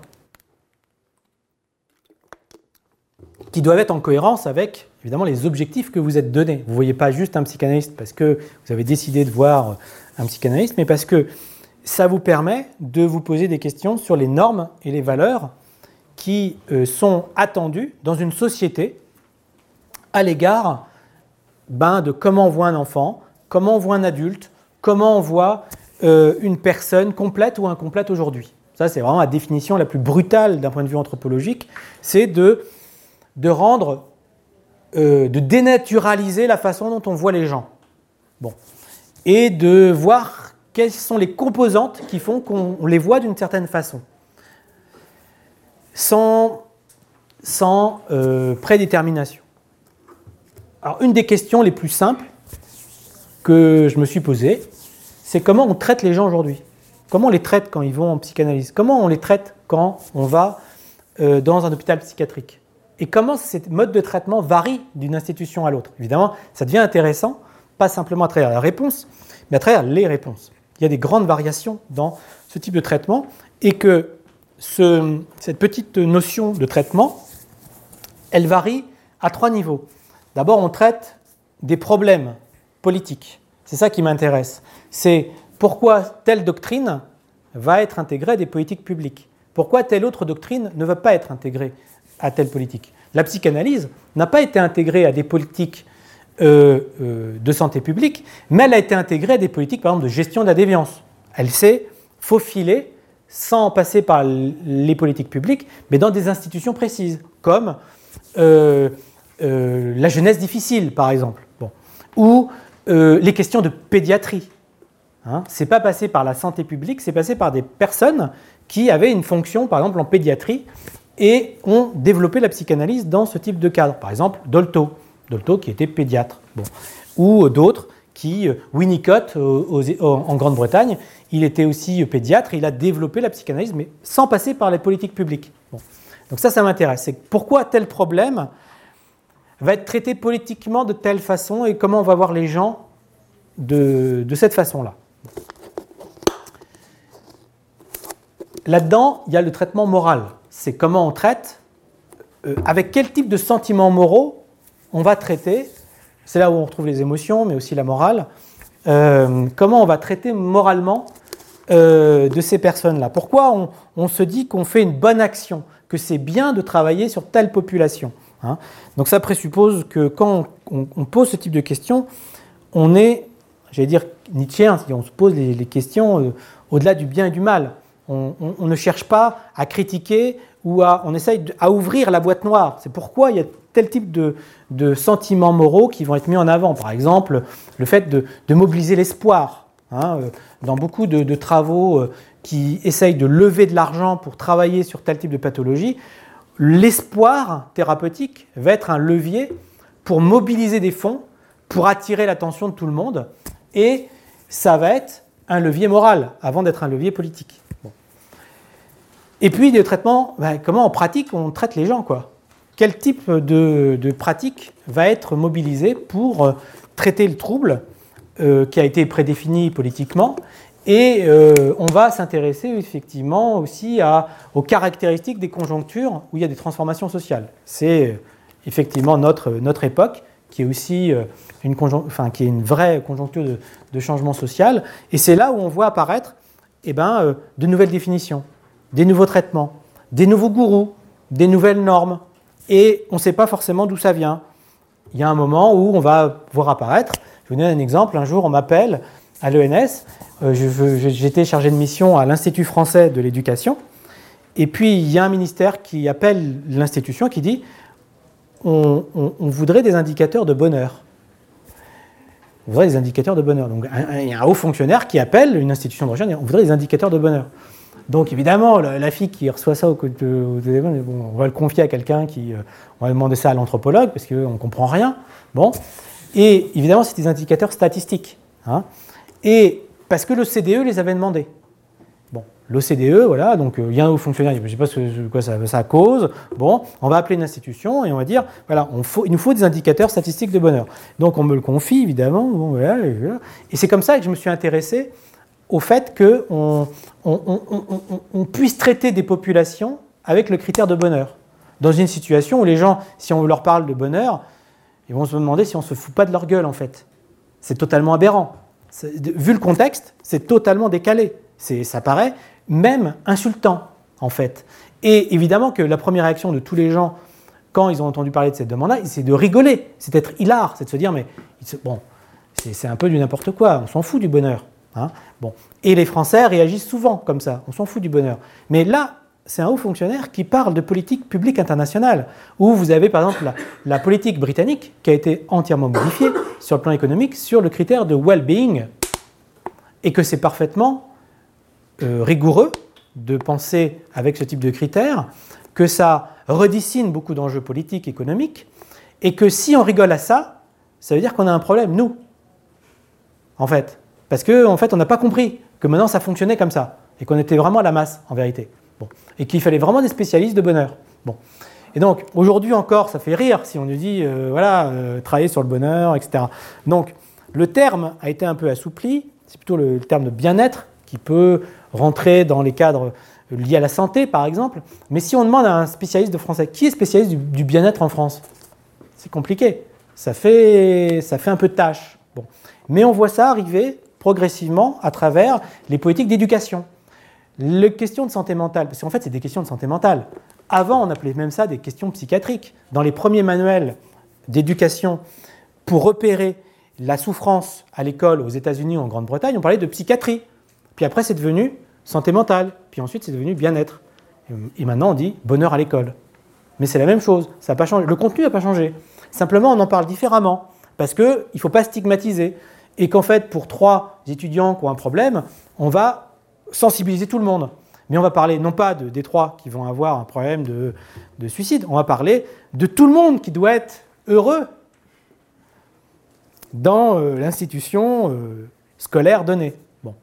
qui doivent être en cohérence avec, évidemment, les objectifs que vous êtes donnés. Vous ne voyez pas juste un psychanalyste parce que vous avez décidé de voir un psychanalyste, mais parce que ça vous permet de vous poser des questions sur les normes et les valeurs qui sont attendues dans une société à l'égard de comment on voit un enfant, comment on voit un adulte, comment on voit une personne complète ou incomplète aujourd'hui. Ça, c'est vraiment la définition la plus brutale d'un point de vue anthropologique, c'est de dénaturaliser la façon dont on voit les gens. Bon. Et de voir quelles sont les composantes qui font qu'on les voit d'une certaine façon. Sans prédétermination. Alors, une des questions les plus simples que je me suis posée, c'est comment on traite les gens aujourd'hui. Comment on les traite quand ils vont en psychanalyse? Comment on les traite quand on va dans un hôpital psychiatrique? Et comment ce mode de traitement varie d'une institution à l'autre? Évidemment, ça devient intéressant, pas simplement à travers la réponse, mais à travers les réponses. Il y a des grandes variations dans ce type de traitement, et que cette petite notion de traitement, elle varie à 3 niveaux. D'abord, on traite des problèmes politiques. C'est ça qui m'intéresse. C'est pourquoi telle doctrine va être intégrée à des politiques publiques. Pourquoi telle autre doctrine ne va pas être intégrée à telle politique. La psychanalyse n'a pas été intégrée à des politiques de santé publique, mais elle a été intégrée à des politiques, par exemple, de gestion de la déviance. Elle s'est faufilée sans passer par les politiques publiques, mais dans des institutions précises, comme la jeunesse difficile, par exemple, ou les questions de pédiatrie. C'est pas passé par la santé publique, c'est passé par des personnes qui avaient une fonction, par exemple, en pédiatrie, et ont développé la psychanalyse dans ce type de cadre. Par exemple, Dolto qui était pédiatre. Ou d'autres qui, Winnicott en Grande-Bretagne, il était aussi pédiatre, il a développé la psychanalyse, mais sans passer par les politiques publiques. Donc ça m'intéresse. C'est pourquoi tel problème va être traité politiquement de telle façon et comment on va voir les gens de cette façon-là. Là-dedans, il y a le traitement moral. C'est comment on traite, avec quel type de sentiments moraux on va traiter. C'est là où on retrouve les émotions, mais aussi la morale. Comment on va traiter moralement de ces personnes-là. Pourquoi on se dit qu'on fait une bonne action, que c'est bien de travailler sur telle population. Donc ça présuppose que quand on pose ce type de questions, on est, j'allais dire, nietzschéen, on se pose les questions au-delà du bien et du mal. On ne cherche pas à critiquer ou on essaye à ouvrir la boîte noire. C'est pourquoi il y a tel type de sentiments moraux qui vont être mis en avant. Par exemple, le fait de mobiliser l'espoir. Dans beaucoup de travaux qui essayent de lever de l'argent pour travailler sur tel type de pathologie, l'espoir thérapeutique va être un levier pour mobiliser des fonds, pour attirer l'attention de tout le monde, et ça va être un levier moral avant d'être un levier politique. Et puis, des traitements, comment en pratique on traite les gens, quoi. Quel type de pratique va être mobilisé pour traiter le trouble qui a été prédéfini politiquement Et on va s'intéresser effectivement aussi aux caractéristiques des conjonctures où il y a des transformations sociales. C'est effectivement notre époque qui est aussi qui est une vraie conjoncture de changement social. Et c'est là où on voit apparaître de nouvelles définitions, des nouveaux traitements, des nouveaux gourous, des nouvelles normes. Et on ne sait pas forcément d'où ça vient. Il y a un moment où on va voir apparaître, je vais vous donner un exemple, un jour on m'appelle à l'ENS, j'étais chargé de mission à l'Institut français de l'éducation, et puis il y a un ministère qui appelle l'institution qui dit on voudrait des indicateurs de bonheur. On voudrait des indicateurs de bonheur. Donc il y a un haut fonctionnaire qui appelle une institution de recherche et dit on voudrait des indicateurs de bonheur. Donc évidemment, la fille qui reçoit ça au téléphone, bon, on va le confier à quelqu'un on va demander ça à l'anthropologue parce qu'on ne comprend rien. Bon. Et évidemment, c'est des indicateurs statistiques. Hein. Et parce que l'OCDE les avait demandés. Bon, l'OCDE, voilà, donc il y a un haut fonctionnaire, je ne sais pas quoi ça cause. Bon, on va appeler une institution et on va dire, voilà, il nous faut des indicateurs statistiques de bonheur. Donc on me le confie, évidemment. Bon, voilà, et c'est comme ça que je me suis intéressé au fait qu'on puisse traiter des populations avec le critère de bonheur. Dans une situation où les gens, si on leur parle de bonheur, ils vont se demander si on ne se fout pas de leur gueule, en fait. C'est totalement aberrant. Vu le contexte, c'est totalement décalé. Ça paraît même insultant, en fait. Et évidemment que la première réaction de tous les gens, quand ils ont entendu parler de cette demande-là, c'est de rigoler, c'est d'être hilar, c'est de se dire, mais bon, c'est un peu du n'importe quoi, on s'en fout du bonheur. Hein, bon. Et les Français réagissent souvent comme ça, on s'en fout du bonheur. Mais là, c'est un haut fonctionnaire qui parle de politique publique internationale, où vous avez par exemple la politique britannique qui a été entièrement modifiée sur le plan économique sur le critère de well-being, et que c'est parfaitement rigoureux de penser avec ce type de critères, que ça redessine beaucoup d'enjeux politiques, économiques, et que si on rigole à ça, ça veut dire qu'on a un problème, nous, en fait. Parce qu'en fait, on n'a pas compris que maintenant ça fonctionnait comme ça, et qu'on était vraiment à la masse, en vérité. Bon. Et qu'il fallait vraiment des spécialistes de bonheur. Bon. Et donc, aujourd'hui encore, ça fait rire si on nous dit, travailler sur le bonheur, etc. Donc, le terme a été un peu assoupli, c'est plutôt le terme de bien-être qui peut rentrer dans les cadres liés à la santé, par exemple. Mais si on demande à un spécialiste de français, qui est spécialiste du bien-être en France? C'est compliqué. Ça fait un peu de tâche. Bon. Mais on voit ça arriver progressivement à travers les politiques d'éducation. Les questions de santé mentale, parce qu'en fait, c'est des questions de santé mentale. Avant, on appelait même ça des questions psychiatriques. Dans les premiers manuels d'éducation, pour repérer la souffrance à l'école aux États-Unis ou en Grande-Bretagne, on parlait de psychiatrie. Puis après, c'est devenu santé mentale. Puis ensuite, c'est devenu bien-être. Et maintenant, on dit bonheur à l'école. Mais c'est la même chose. Ça n'a pas changé. Le contenu n'a pas changé. Simplement, on en parle différemment. Parce qu'il ne faut pas stigmatiser. Et qu'en fait, pour 3 étudiants qui ont un problème, on va sensibiliser tout le monde. Mais on va parler non pas des 3 qui vont avoir un problème de suicide, on va parler de tout le monde qui doit être heureux dans l'institution scolaire donnée. Bon.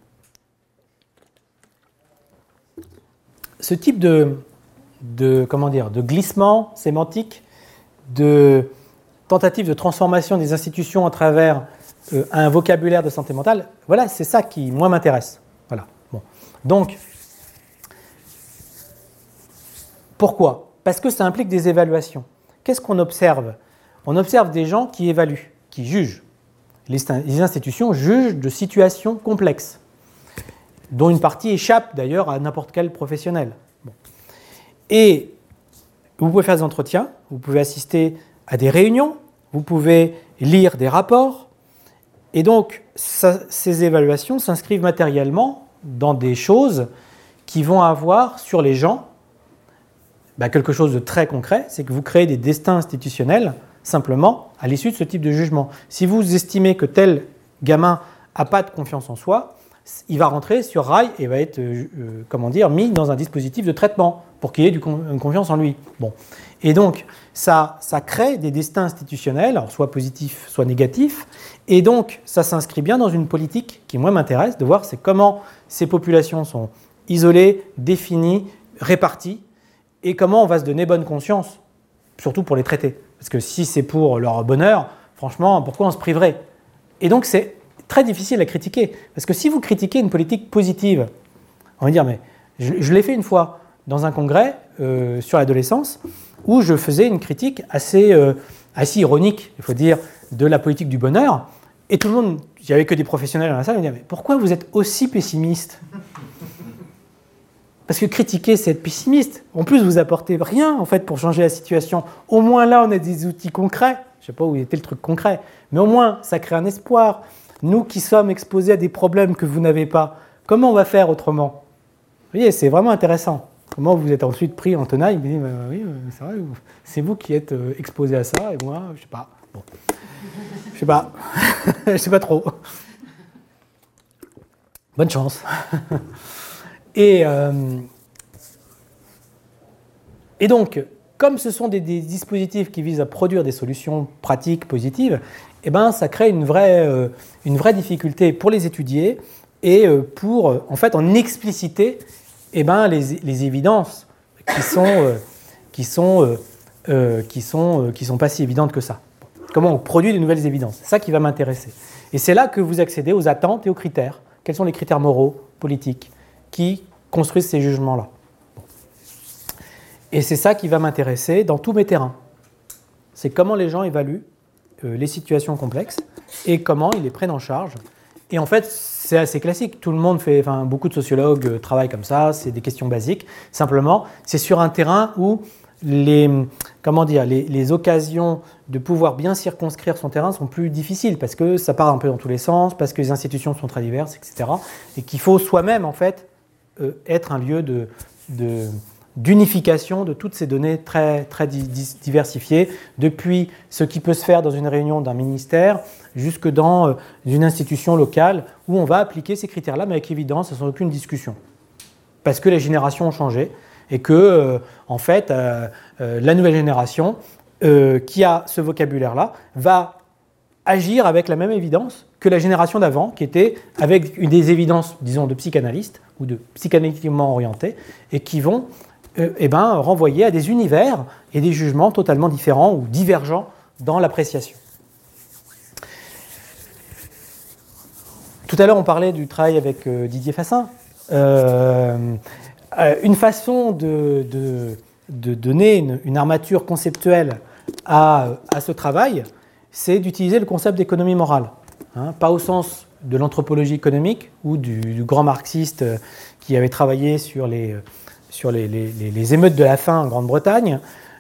Ce type de glissement sémantique, de tentative de transformation des institutions à travers un vocabulaire de santé mentale, voilà, c'est ça qui, moi, m'intéresse. Voilà. Bon. Donc, pourquoi? Parce que ça implique des évaluations. Qu'est-ce qu'on observe? On observe des gens qui évaluent, qui jugent. Les institutions jugent de situations complexes, dont une partie échappe d'ailleurs à n'importe quel professionnel. Bon. Et vous pouvez faire des entretiens, vous pouvez assister à des réunions, vous pouvez lire des rapports, et donc ces évaluations s'inscrivent matériellement dans des choses qui vont avoir sur les gens quelque chose de très concret, c'est que vous créez des destins institutionnels simplement à l'issue de ce type de jugement. Si vous estimez que tel gamin n'a pas de confiance en soi, il va rentrer sur rail et va être mis dans un dispositif de traitement pour qu'il ait une confiance en lui. Bon. Et donc, ça crée des destins institutionnels, alors soit positifs, soit négatifs, et donc ça s'inscrit bien dans une politique qui, moi, m'intéresse, de voir c'est comment ces populations sont isolées, définies, réparties, et comment on va se donner bonne conscience, surtout pour les traiter. Parce que si c'est pour leur bonheur, franchement, pourquoi on se priverait? Et donc c'est très difficile à critiquer. Parce que si vous critiquez une politique positive, on va dire, mais je l'ai fait une fois dans un congrès sur l'adolescence, où je faisais une critique assez ironique, il faut dire, de la politique du bonheur. Et tout le monde, il n'y avait que des professionnels dans la salle, ils me disaient, mais pourquoi vous êtes aussi pessimiste ? Parce que critiquer, c'est être pessimiste. En plus, vous apportez rien, en fait, pour changer la situation. Au moins, là, on a des outils concrets. Je ne sais pas où était le truc concret. Mais au moins, ça crée un espoir. Nous qui sommes exposés à des problèmes que vous n'avez pas, comment on va faire autrement ? Vous voyez, c'est vraiment intéressant. Comment vous êtes ensuite pris en tenaille ? Vous dites, oui, c'est vrai, c'est vous qui êtes exposé à ça, et moi, je ne sais pas. Bon. Je ne sais pas. Je ne sais pas trop. Bonne chance. Et donc, comme ce sont des dispositifs qui visent à produire des solutions pratiques, positives, eh ben, ça crée une vraie difficulté pour les étudier et pour, en fait, en expliciter eh ben, les évidences qui sont pas si évidentes que ça. Comment on produit de nouvelles évidences ? C'est ça qui va m'intéresser. Et c'est là que vous accédez aux attentes et aux critères. Quels sont les critères moraux, politiques, qui construisent ces jugements-là. Et c'est ça qui va m'intéresser dans tous mes terrains. C'est comment les gens évaluent les situations complexes et comment ils les prennent en charge. Et en fait, c'est assez classique. Tout le monde fait, beaucoup de sociologues travaillent comme ça, c'est des questions basiques. Simplement, c'est sur un terrain où les occasions de pouvoir bien circonscrire son terrain sont plus difficiles parce que ça part un peu dans tous les sens, parce que les institutions sont très diverses, etc. Et qu'il faut soi-même, en fait, être un lieu d'unification de toutes ces données très, très diversifiées, depuis ce qui peut se faire dans une réunion d'un ministère jusque dans une institution locale où on va appliquer ces critères-là, mais avec évidence, sans aucune discussion. Parce que les générations ont changé et que, en fait, la nouvelle génération qui a ce vocabulaire-là va agir avec la même évidence que la génération d'avant, qui était avec des évidences, disons, de psychanalystes ou de psychanalytiquement orientés, et qui vont renvoyer à des univers et des jugements totalement différents ou divergents dans l'appréciation. Tout à l'heure, on parlait du travail avec Didier Fassin. Une façon de donner une armature conceptuelle à ce travail, c'est d'utiliser le concept d'économie morale. Pas au sens de l'anthropologie économique ou du grand marxiste qui avait travaillé sur les émeutes de la faim en Grande-Bretagne,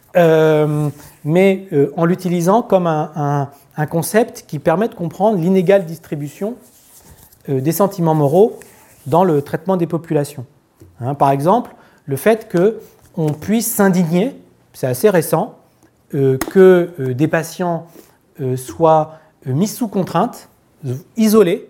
mais en l'utilisant comme un concept qui permet de comprendre l'inégale distribution des sentiments moraux dans le traitement des populations. Par exemple, le fait qu'on puisse s'indigner, c'est assez récent, que des patients soient mis sous contrainte, isolés,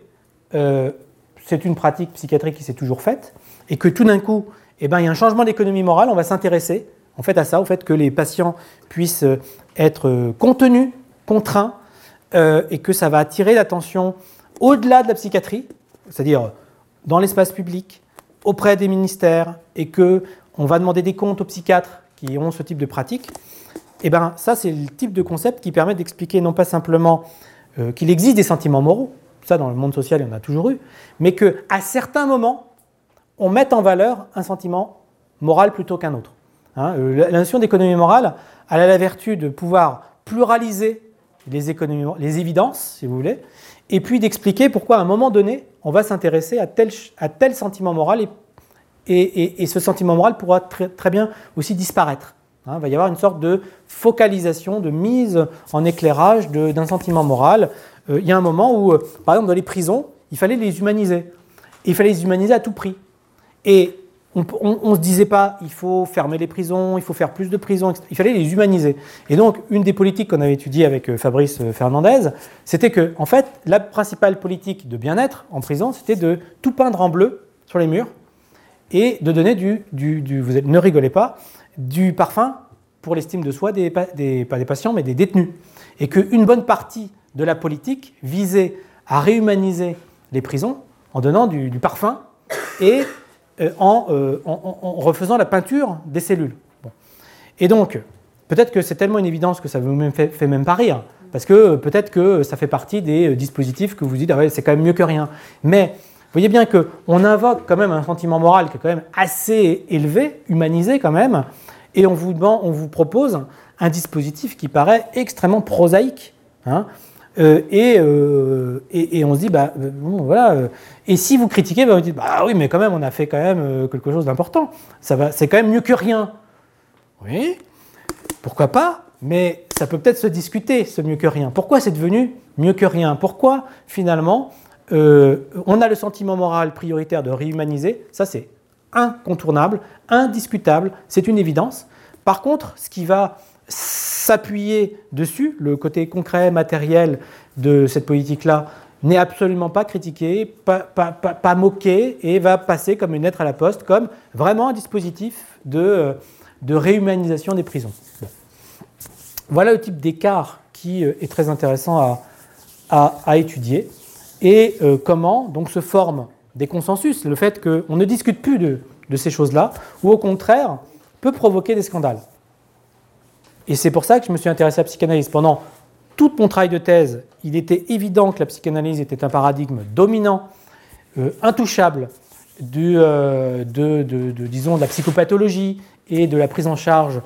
c'est une pratique psychiatrique qui s'est toujours faite, et que tout d'un coup, il y a un changement d'économie morale, on va s'intéresser en fait à ça, au fait que les patients puissent être contenus, contraints, et que ça va attirer l'attention au-delà de la psychiatrie, c'est-à-dire dans l'espace public, auprès des ministères, et qu'on va demander des comptes aux psychiatres qui ont ce type de pratique. Ça, c'est le type de concept qui permet d'expliquer non pas simplement qu'il existe des sentiments moraux, ça dans le monde social il y en a toujours eu, mais qu'à certains moments, on met en valeur un sentiment moral plutôt qu'un autre. La notion d'économie morale, elle a la vertu de pouvoir pluraliser les évidences, si vous voulez, et puis d'expliquer pourquoi à un moment donné, on va s'intéresser à tel sentiment moral, et ce sentiment moral pourra très bien aussi disparaître. Il va y avoir une sorte de focalisation, de mise en éclairage d'un sentiment moral. Il y a un moment où, par exemple, dans les prisons, il fallait les humaniser. Et il fallait les humaniser à tout prix. Et on ne se disait pas, il faut fermer les prisons, il faut faire plus de prisons, etc. Il fallait les humaniser. Et donc, une des politiques qu'on avait étudiées avec Fabrice Fernandez, c'était que, en fait, la principale politique de bien-être en prison, c'était de tout peindre en bleu sur les murs et de donner ne rigolez pas, du parfum pour l'estime de soi pas des patients, mais des détenus. Et qu'une bonne partie de la politique visait à réhumaniser les prisons en donnant du parfum et en refaisant la peinture des cellules. Bon. Et donc, peut-être que c'est tellement une évidence que ça ne vous fait même pas rire, Parce que peut-être que ça fait partie des dispositifs que vous dites, ah ouais, c'est quand même mieux que rien. Mais vous voyez bien qu'on invoque quand même un sentiment moral qui est quand même assez élevé, humanisé quand même, et on vous propose un dispositif qui paraît extrêmement prosaïque. Hein, et on se dit, bah, bon, voilà. Et si vous critiquez, bah, vous dites, bah oui, mais quand même, on a fait quand même quelque chose d'important. C'est quand même mieux que rien. Oui, pourquoi pas, mais ça peut peut-être se discuter, ce mieux que rien. Pourquoi c'est devenu mieux que rien? Pourquoi, finalement, on a le sentiment moral prioritaire de réhumaniser? Ça, c'est incontournable, indiscutable, c'est une évidence. Par contre, ce qui va s'appuyer dessus, le côté concret, matériel de cette politique-là, n'est absolument pas critiqué, pas moqué, et va passer comme une lettre à la poste, comme vraiment un dispositif de réhumanisation des prisons. Bon. Voilà le type d'écart qui est très intéressant à étudier, et comment donc se forment des consensus, le fait qu'on ne discute plus de ces choses-là, ou au contraire, peut provoquer des scandales. Et c'est pour ça que je me suis intéressé à la psychanalyse. Pendant tout mon travail de thèse, il était évident que la psychanalyse était un paradigme dominant, intouchable, disons, de la psychopathologie et de la prise en charge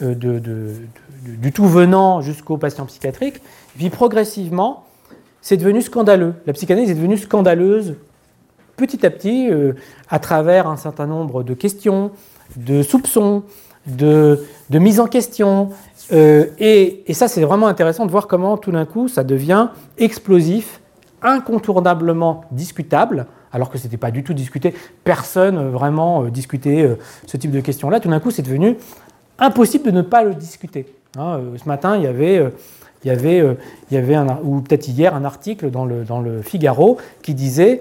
du tout venant jusqu'aux patients psychiatriques. Et puis progressivement, c'est devenu scandaleux. La psychanalyse est devenue scandaleuse petit à petit à travers un certain nombre de questions, de soupçons, de mise en question. Et ça, c'est vraiment intéressant de voir comment tout d'un coup, ça devient explosif, incontournablement discutable, alors que ce n'était pas du tout discuté. Personne vraiment discutait ce type de questions-là. Tout d'un coup, c'est devenu impossible de ne pas le discuter. Hein, ce matin, il y avait ou peut-être hier, un article dans le Figaro qui disait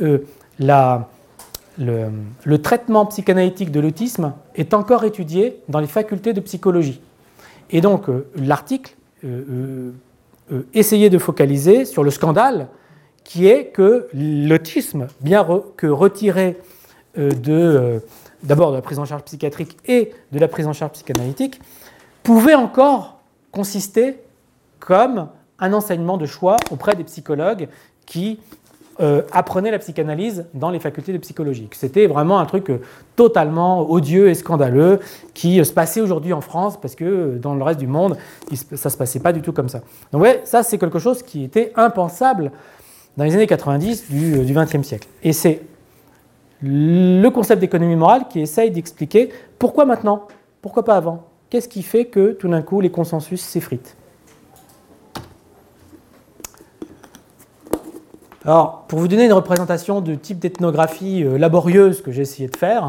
le traitement psychanalytique de l'autisme est encore étudié dans les facultés de psychologie. Et donc, l'article essayait de focaliser sur le scandale qui est que l'autisme, bien que retiré d'abord de la prise en charge psychiatrique et de la prise en charge psychanalytique, pouvait encore consister comme un enseignement de choix auprès des psychologues qui apprenaient la psychanalyse dans les facultés de psychologie. C'était vraiment un truc totalement odieux et scandaleux qui se passait aujourd'hui en France parce que dans le reste du monde, ça ne se passait pas du tout comme ça. Donc ouais, ça c'est quelque chose qui était impensable dans les années 90 du XXe siècle. Et c'est le concept d'économie morale qui essaye d'expliquer pourquoi maintenant, pourquoi pas avant, qu'est-ce qui fait que tout d'un coup les consensus s'effritent. Alors, pour vous donner une représentation du type d'ethnographie laborieuse que j'ai essayé de faire,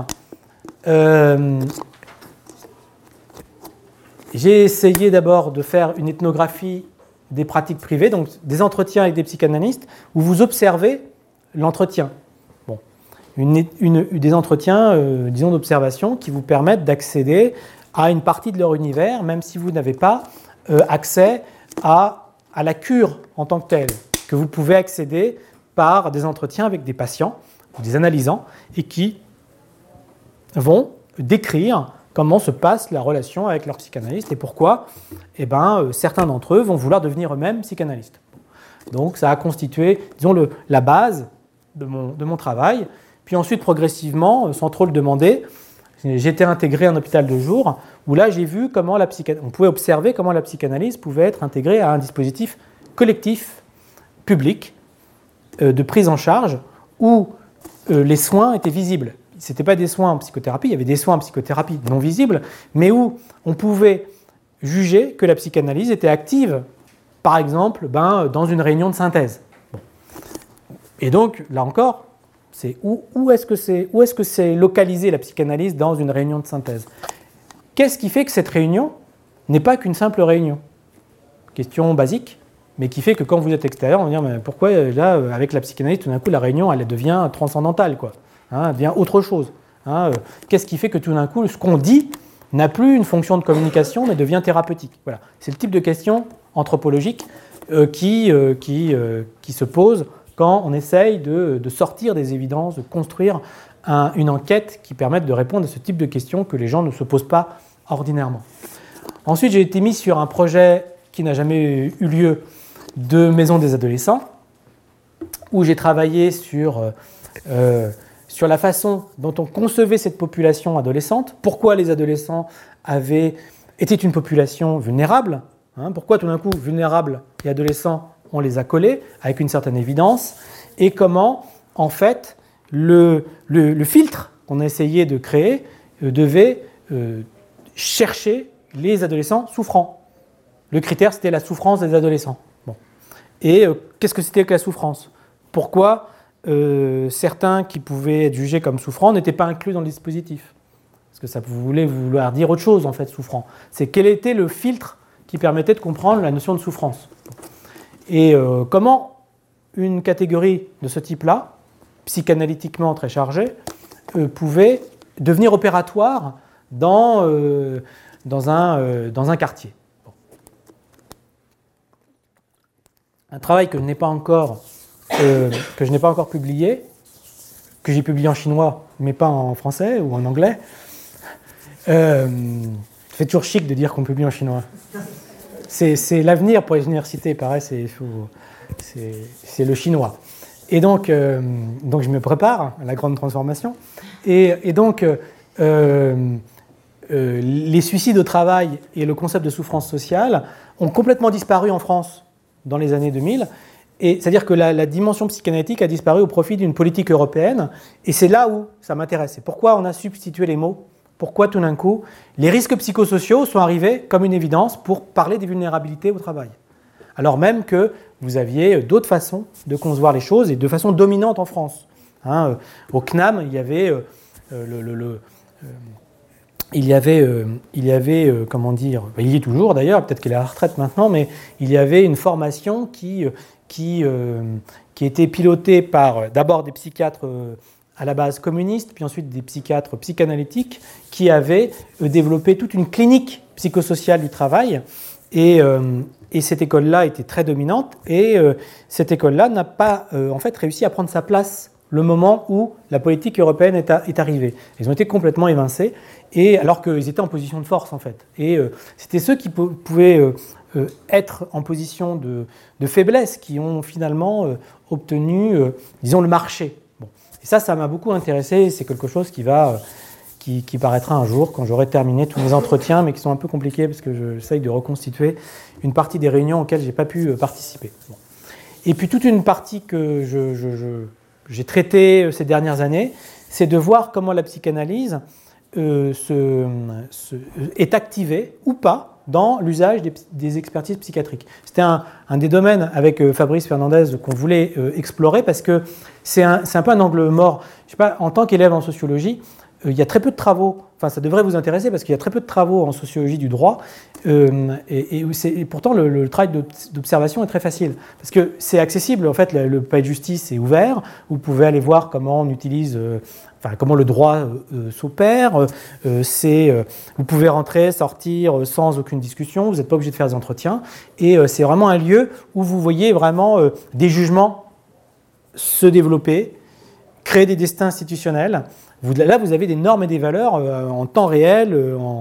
j'ai essayé d'abord de faire une ethnographie des pratiques privées, donc des entretiens avec des psychanalystes, où vous observez l'entretien. Bon. Des entretiens, disons, d'observation qui vous permettent d'accéder à une partie de leur univers, même si vous n'avez pas accès à la cure en tant que telle, que vous pouvez accéder par des entretiens avec des patients ou des analysants et qui vont décrire comment se passe la relation avec leur psychanalyste et pourquoi certains d'entre eux vont vouloir devenir eux-mêmes psychanalystes. Donc ça a constitué, disons, la base de mon travail. Puis ensuite, progressivement, sans trop le demander, j'ai été intégré à un hôpital de jour où là, j'ai vu comment on pouvait observer comment la psychanalyse pouvait être intégrée à un dispositif collectif, public, de prise en charge où les soins étaient visibles. Ce n'étaient pas des soins en psychothérapie, il y avait des soins en psychothérapie non visibles, mais où on pouvait juger que la psychanalyse était active, par exemple, dans une réunion de synthèse. Bon. Et donc, là encore, c'est où est-ce que c'est localisé la psychanalyse dans une réunion de synthèse? Qu'est-ce qui fait que cette réunion n'est pas qu'une simple réunion? Question basique, mais qui fait que quand vous êtes extérieur, on va dire mais pourquoi là, avec la psychanalyse, tout d'un coup, la réunion, elle devient transcendantale, quoi, hein, elle devient autre chose. Hein, qu'est-ce qui fait que tout d'un coup, ce qu'on dit n'a plus une fonction de communication, mais devient thérapeutique? Voilà. C'est le type de question anthropologique qui se pose quand on essaye de sortir des évidences, de construire une enquête qui permette de répondre à ce type de questions que les gens ne se posent pas ordinairement. Ensuite, j'ai été mis sur un projet qui n'a jamais eu lieu, de maison des adolescents, où j'ai travaillé sur la façon dont on concevait cette population adolescente, pourquoi les adolescents étaient une population vulnérable, pourquoi tout d'un coup, vulnérables et adolescents, on les a collés avec une certaine évidence, et comment, en fait, le filtre qu'on a essayé de créer devait chercher les adolescents souffrants. Le critère, c'était la souffrance des adolescents. Bon. Et qu'est-ce que c'était que la souffrance ? Pourquoi certains qui pouvaient être jugés comme souffrants n'étaient pas inclus dans le dispositif ? Parce que ça voulait vouloir dire autre chose, en fait, souffrant. C'est quel était le filtre qui permettait de comprendre la notion de souffrance. Et comment une catégorie de ce type-là, psychanalytiquement très chargée, pouvait devenir opératoire dans un quartier. Bon. Un travail que je n'ai pas encore publié, que j'ai publié en chinois, mais pas en français ou en anglais. Ça fait toujours chic de dire qu'on publie en chinois. C'est l'avenir pour les universités, pareil, c'est le chinois. Et donc je me prépare à la grande transformation. Et donc, les suicides au travail et le concept de souffrance sociale ont complètement disparu en France dans les années 2000. Et c'est-à-dire que la dimension psychanalytique a disparu au profit d'une politique européenne. Et c'est là où ça m'intéresse. C'est pourquoi on a substitué les mots. Pourquoi tout d'un coup, les risques psychosociaux sont arrivés comme une évidence pour parler des vulnérabilités au travail. Alors même que vous aviez d'autres façons de concevoir les choses et de façon dominante en France. Au CNAM, il y avait comment dire, il y est toujours d'ailleurs, peut-être qu'il est à la retraite maintenant, mais il y avait une formation qui était pilotée par d'abord des psychiatres à la base communistes, puis ensuite des psychiatres psychanalytiques qui avaient développé toute une clinique psychosociale du travail. Et cette école-là était très dominante. Et cette école-là n'a pas en fait réussi à prendre sa place le moment où la politique européenne est arrivée. Ils ont été complètement évincés, et alors qu'ils étaient en position de force en fait. Et c'était ceux qui pouvaient être en position de faiblesse qui ont finalement obtenu, disons, le marché. Bon. Et ça m'a beaucoup intéressé. C'est quelque chose qui paraîtra un jour quand j'aurai terminé tous mes entretiens, mais qui sont un peu compliqués parce que j'essaye de reconstituer une partie des réunions auxquelles je n'ai pas pu participer. Bon. Et puis toute une partie que j'ai traitée ces dernières années, c'est de voir comment la psychanalyse est activée ou pas dans l'usage des expertises psychiatriques. C'était un des domaines avec Fabrice Fernandez qu'on voulait explorer parce que c'est un peu un angle mort. Je sais pas, en tant qu'élève en sociologie, il y a très peu de travaux, enfin ça devrait vous intéresser parce qu'il y a très peu de travaux en sociologie du droit et pourtant le travail d'observation est très facile parce que c'est accessible, en fait le palais de justice est ouvert, vous pouvez aller voir comment on utilise, comment le droit s'opère, vous pouvez rentrer, sortir sans aucune discussion, vous n'êtes pas obligé de faire des entretiens et c'est vraiment un lieu où vous voyez vraiment des jugements se développer, créer des destins institutionnels. Là, vous avez des normes et des valeurs en temps réel,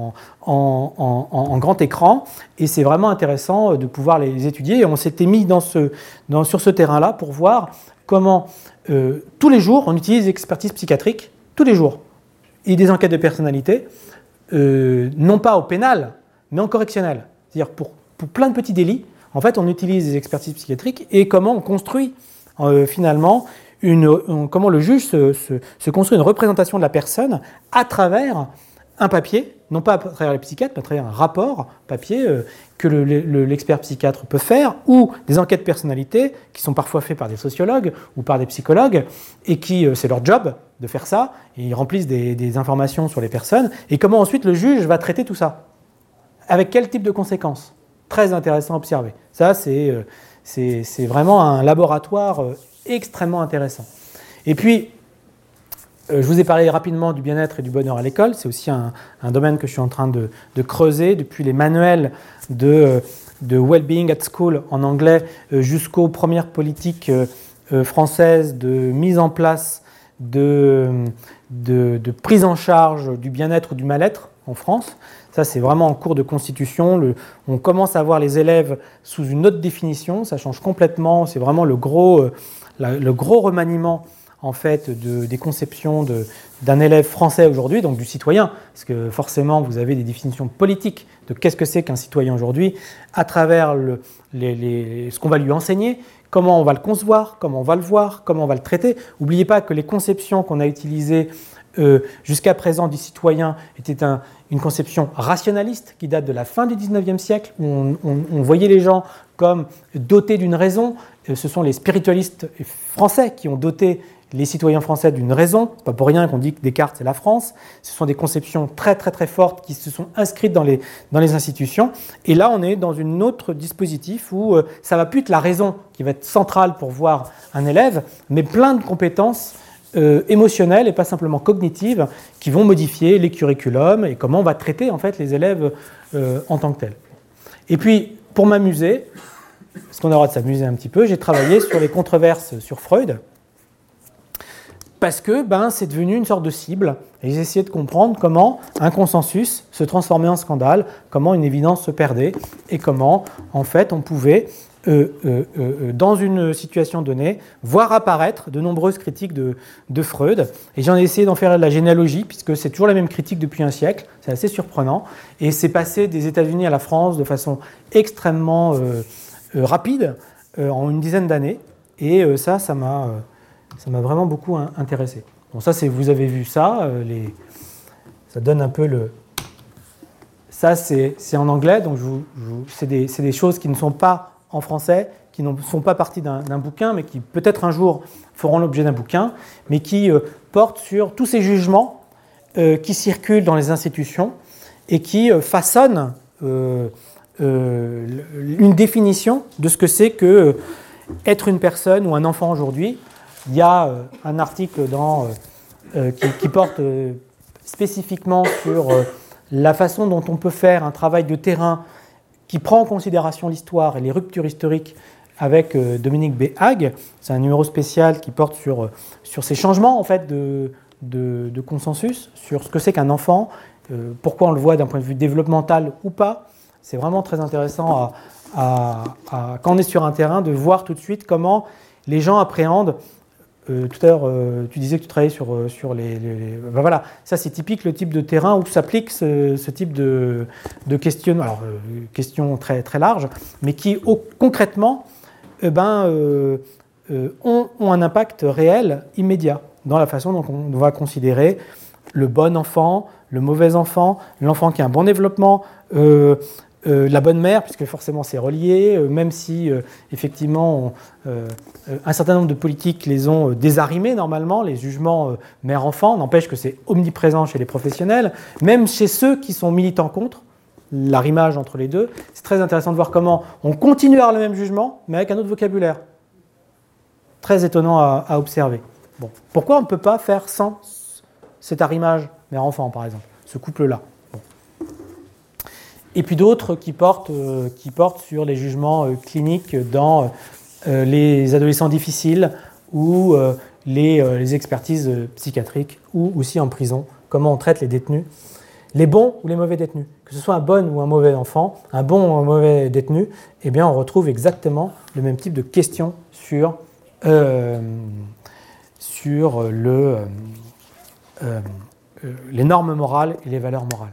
en grand écran, et c'est vraiment intéressant de pouvoir les étudier. Et on s'était mis sur ce terrain-là pour voir comment, tous les jours, on utilise l'expertise psychiatrique, tous les jours, et des enquêtes de personnalité, non pas au pénal, mais en correctionnel. C'est-à-dire pour plein de petits délits, en fait, on utilise des expertises psychiatriques et comment on construit finalement comment le juge se construit une représentation de la personne à travers un papier, non pas à travers les psychiatres, mais à travers un rapport papier que l'expert psychiatre peut faire, ou des enquêtes de personnalité qui sont parfois faites par des sociologues ou par des psychologues, et qui, c'est leur job de faire ça, et ils remplissent des informations sur les personnes, et comment ensuite le juge va traiter tout ça. Avec quel type de conséquences ? Très intéressant à observer. Ça, c'est vraiment un laboratoire extrêmement intéressant. Et puis, je vous ai parlé rapidement du bien-être et du bonheur à l'école. C'est aussi un domaine que je suis en train de creuser depuis les manuels de well-being at school en anglais jusqu'aux premières politiques françaises de mise en place de prise en charge du bien-être ou du mal-être en France. Ça, c'est vraiment en cours de constitution. On commence à voir les élèves sous une autre définition. Ça change complètement. C'est vraiment le gros remaniement en fait, des conceptions d'un élève français aujourd'hui, donc du citoyen, parce que forcément, vous avez des définitions politiques de qu'est-ce que c'est qu'un citoyen aujourd'hui, à travers ce qu'on va lui enseigner, comment on va le concevoir, comment on va le voir, comment on va le traiter. N'oubliez pas que les conceptions qu'on a utilisées jusqu'à présent du citoyen étaient une conception rationaliste qui date de la fin du 19e siècle, où on voyait les gens comme dotés d'une raison. Ce sont les spiritualistes français qui ont doté les citoyens français d'une raison. Pas pour rien qu'on dit que Descartes, c'est la France. Ce sont des conceptions très, très, très fortes qui se sont inscrites dans les institutions. Et là, on est dans un autre dispositif où ça ne va plus être la raison qui va être centrale pour voir un élève, mais plein de compétences émotionnelles et pas simplement cognitives qui vont modifier les curriculums et comment on va traiter en fait les élèves en tant que tels. Et puis, pour m'amuser, parce qu'on a le droit de s'amuser un petit peu, j'ai travaillé sur les controverses sur Freud, parce que c'est devenu une sorte de cible, et j'ai essayé de comprendre comment un consensus se transformait en scandale, comment une évidence se perdait, et comment, en fait, on pouvait, dans une situation donnée, voir apparaître de nombreuses critiques de Freud, et j'en ai essayé d'en faire la généalogie, puisque c'est toujours la même critique depuis un siècle, c'est assez surprenant, et c'est passé des États-Unis à la France de façon extrêmement rapide, en une dizaine d'années, et ça m'a vraiment beaucoup intéressé. Bon, ça, vous avez vu ça, ça donne un peu le... Ça, c'est en anglais, donc c'est des choses qui ne sont pas en français, qui ne sont pas partie d'un bouquin, mais qui peut-être un jour feront l'objet d'un bouquin, mais qui portent sur tous ces jugements qui circulent dans les institutions et qui façonnent une définition de ce que c'est que être une personne ou un enfant aujourd'hui. Il y a un article qui porte spécifiquement sur la façon dont on peut faire un travail de terrain qui prend en considération l'histoire et les ruptures historiques avec Dominique B. Hague. C'est un numéro spécial qui porte sur ces changements en fait, de consensus, sur ce que c'est qu'un enfant, pourquoi on le voit d'un point de vue développemental ou pas. C'est vraiment très intéressant quand on est sur un terrain de voir tout de suite comment les gens appréhendent. Tout à l'heure, tu disais que tu travaillais sur les voilà, ça c'est typique le type de terrain où s'applique ce type de questions, alors questions très, très larges, mais qui concrètement ont un impact réel, immédiat, dans la façon dont on va considérer le bon enfant, le mauvais enfant, l'enfant qui a un bon développement, la bonne mère, puisque forcément c'est relié, même si effectivement un certain nombre de politiques les ont désarrimés normalement, les jugements mère-enfant, n'empêche que c'est omniprésent chez les professionnels, même chez ceux qui sont militants contre, l'arrimage entre les deux. C'est très intéressant de voir comment on continue à avoir le même jugement, mais avec un autre vocabulaire. Très étonnant à observer. Bon. Pourquoi on ne peut pas faire sans cet arrimage mère-enfant, par exemple, ce couple-là? Et puis d'autres qui portent sur les jugements cliniques dans les adolescents difficiles ou les expertises psychiatriques ou aussi en prison, comment on traite les détenus, les bons ou les mauvais détenus. Que ce soit un bon ou un mauvais enfant, un bon ou un mauvais détenu, eh bien on retrouve exactement le même type de questions sur les normes morales et les valeurs morales.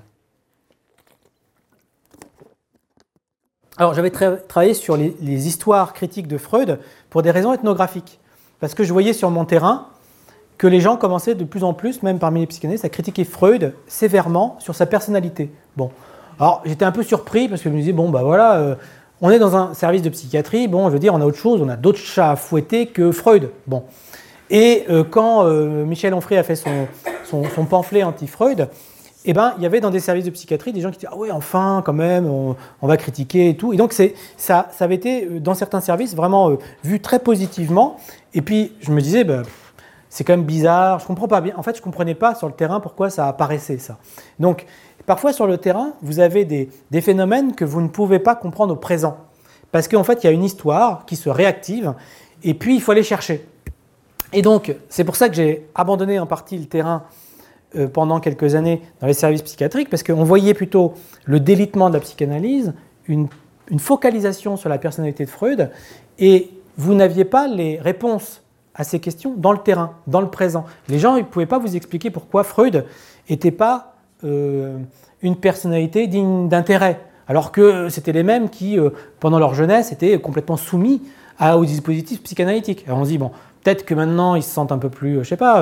Alors, j'avais travaillé sur les histoires critiques de Freud pour des raisons ethnographiques. Parce que je voyais sur mon terrain que les gens commençaient de plus en plus, même parmi les psychanalystes, à critiquer Freud sévèrement sur sa personnalité. Bon, alors j'étais un peu surpris parce que je me disais, bon, bah voilà, on est dans un service de psychiatrie, bon, je veux dire, on a autre chose, on a d'autres chats à fouetter que Freud. Bon. Et quand Michel Onfray a fait son pamphlet anti-Freud, eh ben, il y avait dans des services de psychiatrie des gens qui disaient « Ah oui, enfin, quand même, on va critiquer et tout ». Et donc, ça avait été, dans certains services, vraiment vu très positivement. Et puis, je me disais, c'est quand même bizarre, je ne comprends pas bien. En fait, je ne comprenais pas sur le terrain pourquoi ça apparaissait, ça. Donc, parfois, sur le terrain, vous avez des phénomènes que vous ne pouvez pas comprendre au présent. Parce qu'en fait, il y a une histoire qui se réactive, et puis il faut aller chercher. Et donc, c'est pour ça que j'ai abandonné en partie le terrain pendant quelques années dans les services psychiatriques, parce qu'on voyait plutôt le délitement de la psychanalyse, une focalisation sur la personnalité de Freud, et vous n'aviez pas les réponses à ces questions dans le terrain, dans le présent. Les gens ne pouvaient pas vous expliquer pourquoi Freud n'était pas une personnalité digne d'intérêt, alors que c'était les mêmes qui, pendant leur jeunesse, étaient complètement soumis aux dispositifs psychanalytiques. Alors on se dit, bon, peut-être que maintenant ils se sentent un peu plus,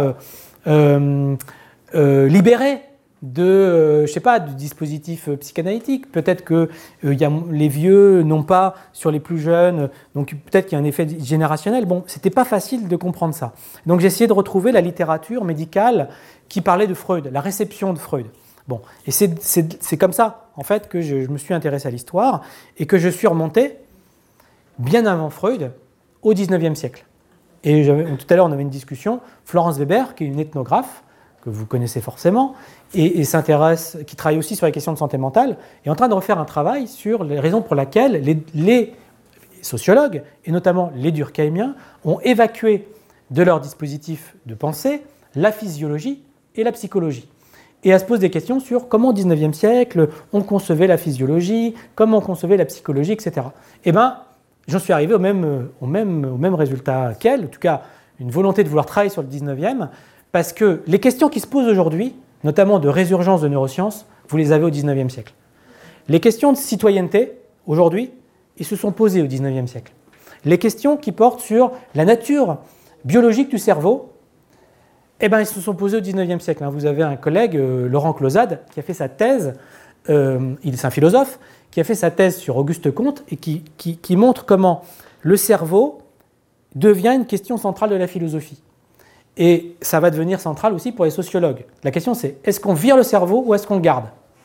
libérés du dispositif psychanalytique. Peut-être que les vieux n'ont pas sur les plus jeunes, donc peut-être qu'il y a un effet générationnel. Bon, c'était pas facile de comprendre ça. Donc j'ai essayé de retrouver la littérature médicale qui parlait de Freud, la réception de Freud. Bon, et c'est comme ça, en fait, que je me suis intéressé à l'histoire et que je suis remonté bien avant Freud, au XIXe siècle. Et tout à l'heure, on avait une discussion. Florence Weber, qui est une ethnographe, que vous connaissez forcément, et qui travaille aussi sur les questions de santé mentale, est en train de refaire un travail sur les raisons pour lesquelles les sociologues, et notamment les durkheimiens, ont évacué de leur dispositif de pensée la physiologie et la psychologie. Et elle se pose des questions sur comment au XIXe siècle on concevait la physiologie, comment on concevait la psychologie, etc. Eh bien, j'en suis arrivé au même résultat qu'elle, en tout cas une volonté de vouloir travailler sur le XIXe, parce que les questions qui se posent aujourd'hui, notamment de résurgence de neurosciences, vous les avez au XIXe siècle. Les questions de citoyenneté, aujourd'hui, ils se sont posées au XIXe siècle. Les questions qui portent sur la nature biologique du cerveau, eh bien, ils se sont posées au XIXe siècle. Vous avez un collègue, Laurent Clausade, qui a fait sa thèse, c'est un philosophe, qui a fait sa thèse sur Auguste Comte et qui montre comment le cerveau devient une question centrale de la philosophie. Et ça va devenir central aussi pour les sociologues. La question c'est, est-ce qu'on vire le cerveau ou est-ce qu'on le garde?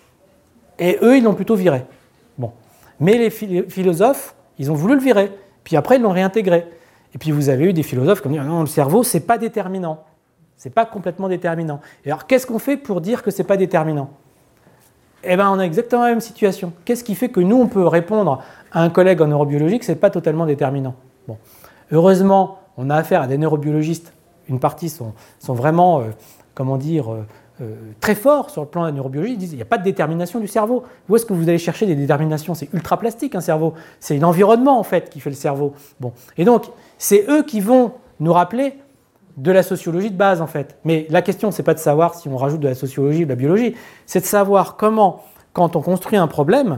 Et eux, ils l'ont plutôt viré. Bon. Mais les philosophes, ils ont voulu le virer. Puis après, ils l'ont réintégré. Et puis vous avez eu des philosophes qui ont dit, non, le cerveau, c'est pas déterminant. C'est pas complètement déterminant. Et alors, qu'est-ce qu'on fait pour dire que c'est pas déterminant? Eh bien, on a exactement la même situation. Qu'est-ce qui fait que nous, on peut répondre à un collègue en neurobiologie que ce n'est pas totalement déterminant? Bon. Heureusement, on a affaire à des neurobiologistes. Une partie sont vraiment, très forts sur le plan de la neurobiologie. Ils disent qu'il n'y a pas de détermination du cerveau. Où est-ce que vous allez chercher des déterminations? C'est ultra plastique, un cerveau. C'est l'environnement, en fait, qui fait le cerveau. Bon. Et donc, c'est eux qui vont nous rappeler de la sociologie de base, en fait. Mais la question, ce n'est pas de savoir si on rajoute de la sociologie ou de la biologie, c'est de savoir comment, quand on construit un problème,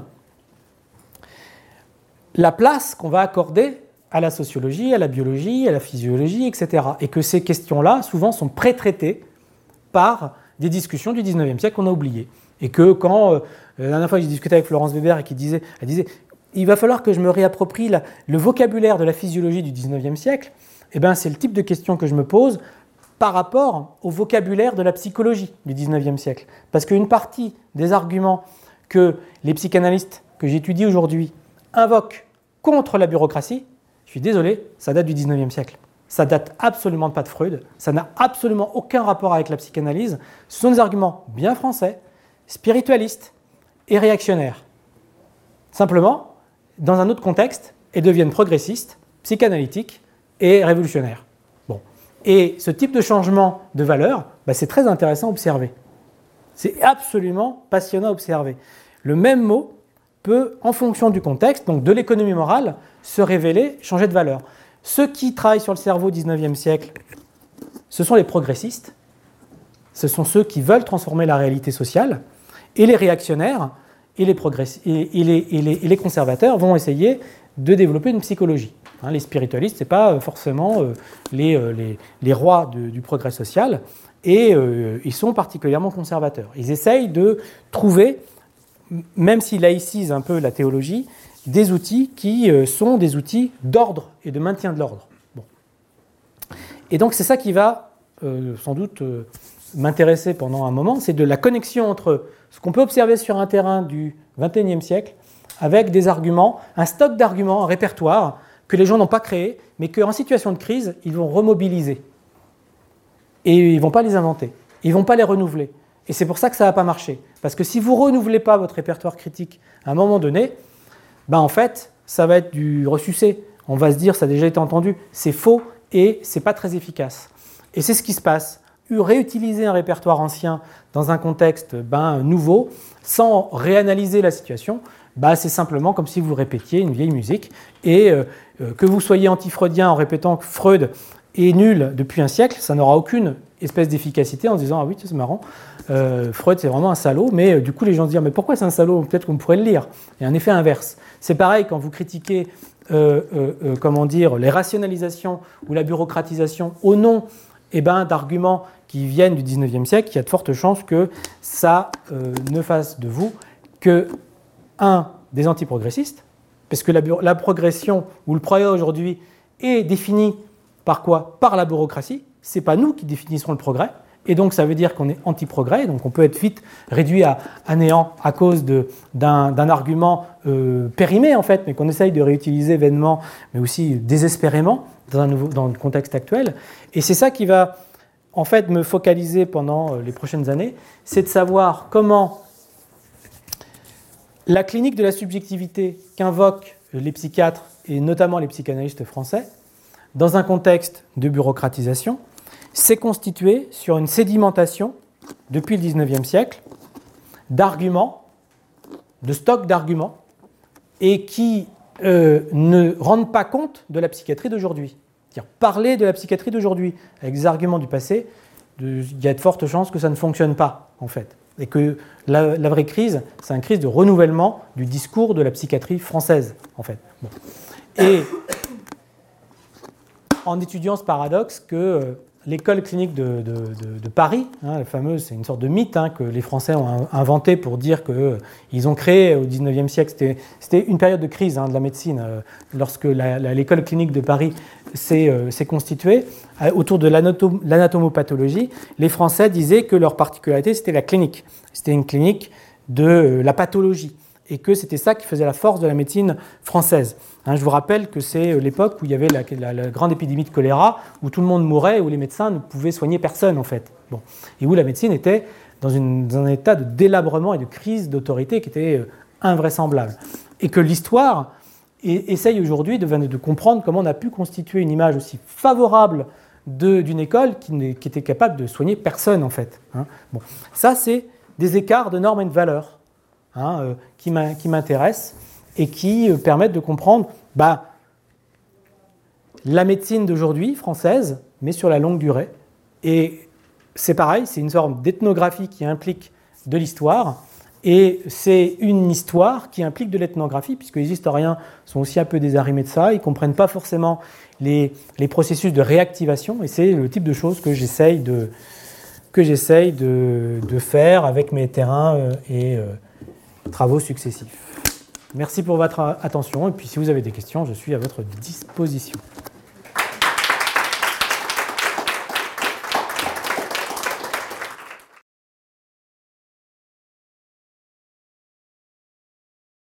la place qu'on va accorder à la sociologie, à la biologie, à la physiologie, etc. Et que ces questions-là, souvent, sont pré-traitées par des discussions du XIXe siècle qu'on a oubliées. Et que quand, la dernière fois, j'ai discuté avec Florence Weber, et elle disait, il va falloir que je me réapproprie le vocabulaire de la physiologie du XIXe siècle. Eh bien, c'est le type de question que je me pose par rapport au vocabulaire de la psychologie du XIXe siècle. Parce qu'une partie des arguments que les psychanalystes que j'étudie aujourd'hui invoquent contre la bureaucratie, je suis désolé, ça date du XIXe siècle. Ça date absolument pas de Freud, ça n'a absolument aucun rapport avec la psychanalyse. Ce sont des arguments bien français, spiritualistes et réactionnaires. Simplement, dans un autre contexte, elles deviennent progressistes, psychanalytiques et révolutionnaires. Bon. Et ce type de changement de valeur, c'est très intéressant à observer. C'est absolument passionnant à observer. Le même mot peut, en fonction du contexte, donc de l'économie morale, se révéler, changer de valeur. Ceux qui travaillent sur le cerveau au XIXe siècle, ce sont les progressistes, ce sont ceux qui veulent transformer la réalité sociale, et les réactionnaires et les conservateurs vont essayer de développer une psychologie. Les spiritualistes, ce n'est pas forcément les rois du progrès social, et ils sont particulièrement conservateurs. Ils essayent de trouver, même s'ils laïcisent un peu la théologie, des outils qui sont des outils d'ordre et de maintien de l'ordre. Bon. Et donc c'est ça qui va sans doute m'intéresser pendant un moment, c'est de la connexion entre ce qu'on peut observer sur un terrain du XXIe siècle avec des arguments, un stock d'arguments, un répertoire que les gens n'ont pas créé, mais qu'en situation de crise, ils vont remobiliser. Et ils ne vont pas les inventer, ils ne vont pas les renouveler. Et c'est pour ça que ça ne va pas marcher. Parce que si vous ne renouvelez pas votre répertoire critique à un moment donné, en fait, ça va être du ressucé. On va se dire, ça a déjà été entendu, c'est faux et ce n'est pas très efficace. Et c'est ce qui se passe. réutiliser un répertoire ancien dans un contexte nouveau, sans réanalyser la situation, c'est simplement comme si vous répétiez une vieille musique. Et que vous soyez anti-freudien en répétant que Freud est nul depuis un siècle, ça n'aura aucune espèce d'efficacité en se disant « Ah oui, c'est marrant, Freud c'est vraiment un salaud », mais du coup les gens se disent « Mais pourquoi c'est un salaud ? Peut-être qu'on pourrait le lire ». Il y a un effet inverse. C'est pareil quand vous critiquez les rationalisations ou la bureaucratisation au nom d'arguments qui viennent du 19e siècle, il y a de fortes chances que ça ne fasse de vous que des antiprogressistes, parce que la progression ou le progrès aujourd'hui est défini par quoi ? Par la bureaucratie. Ce n'est pas nous qui définissons le progrès, et donc ça veut dire qu'on est anti-progrès, donc on peut être vite réduit à néant à cause d'un argument périmé en fait, mais qu'on essaye de réutiliser vainement, mais aussi désespérément dans le contexte actuel. Et c'est ça qui va en fait me focaliser pendant les prochaines années, c'est de savoir comment la clinique de la subjectivité qu'invoquent les psychiatres et notamment les psychanalystes français, dans un contexte de bureaucratisation, s'est constituée sur une sédimentation, depuis le XIXe siècle, d'arguments, de stocks d'arguments, et qui ne rendent pas compte de la psychiatrie d'aujourd'hui. C'est-à-dire parler de la psychiatrie d'aujourd'hui avec des arguments du passé, il y a de fortes chances que ça ne fonctionne pas, en fait. Et que la vraie crise, c'est une crise de renouvellement du discours de la psychiatrie française, en fait. Bon. Et en étudiant ce paradoxe que l'école clinique de Paris, la fameuse, c'est une sorte de mythe que les Français ont inventé pour dire qu'ils ont créé au XIXe siècle, c'était une période de crise de la médecine, lorsque l'école clinique de Paris s'est constituée autour de l'anatomopathologie. Les Français disaient que leur particularité, c'était la clinique. C'était une clinique de la pathologie et que c'était ça qui faisait la force de la médecine française. Je vous rappelle que c'est l'époque où il y avait la grande épidémie de choléra, où tout le monde mourait, où les médecins ne pouvaient soigner personne, en fait. Bon. Et où la médecine était dans un état de délabrement et de crise d'autorité qui était invraisemblable. Et que l'histoire essaye aujourd'hui de comprendre comment on a pu constituer une image aussi favorable d'une école qui était capable de soigner personne, en fait. Bon. Ça, c'est des écarts de normes et de valeurs qui m'intéressent et qui permettent de comprendre la médecine d'aujourd'hui, française, mais sur la longue durée. Et c'est pareil, c'est une sorte d'ethnographie qui implique de l'histoire, et c'est une histoire qui implique de l'ethnographie, puisque les historiens sont aussi un peu désarrimés de ça, ils ne comprennent pas forcément les processus de réactivation, et c'est le type de choses que j'essaye de faire avec mes terrains et travaux successifs. Merci pour votre attention et puis si vous avez des questions, je suis à votre disposition.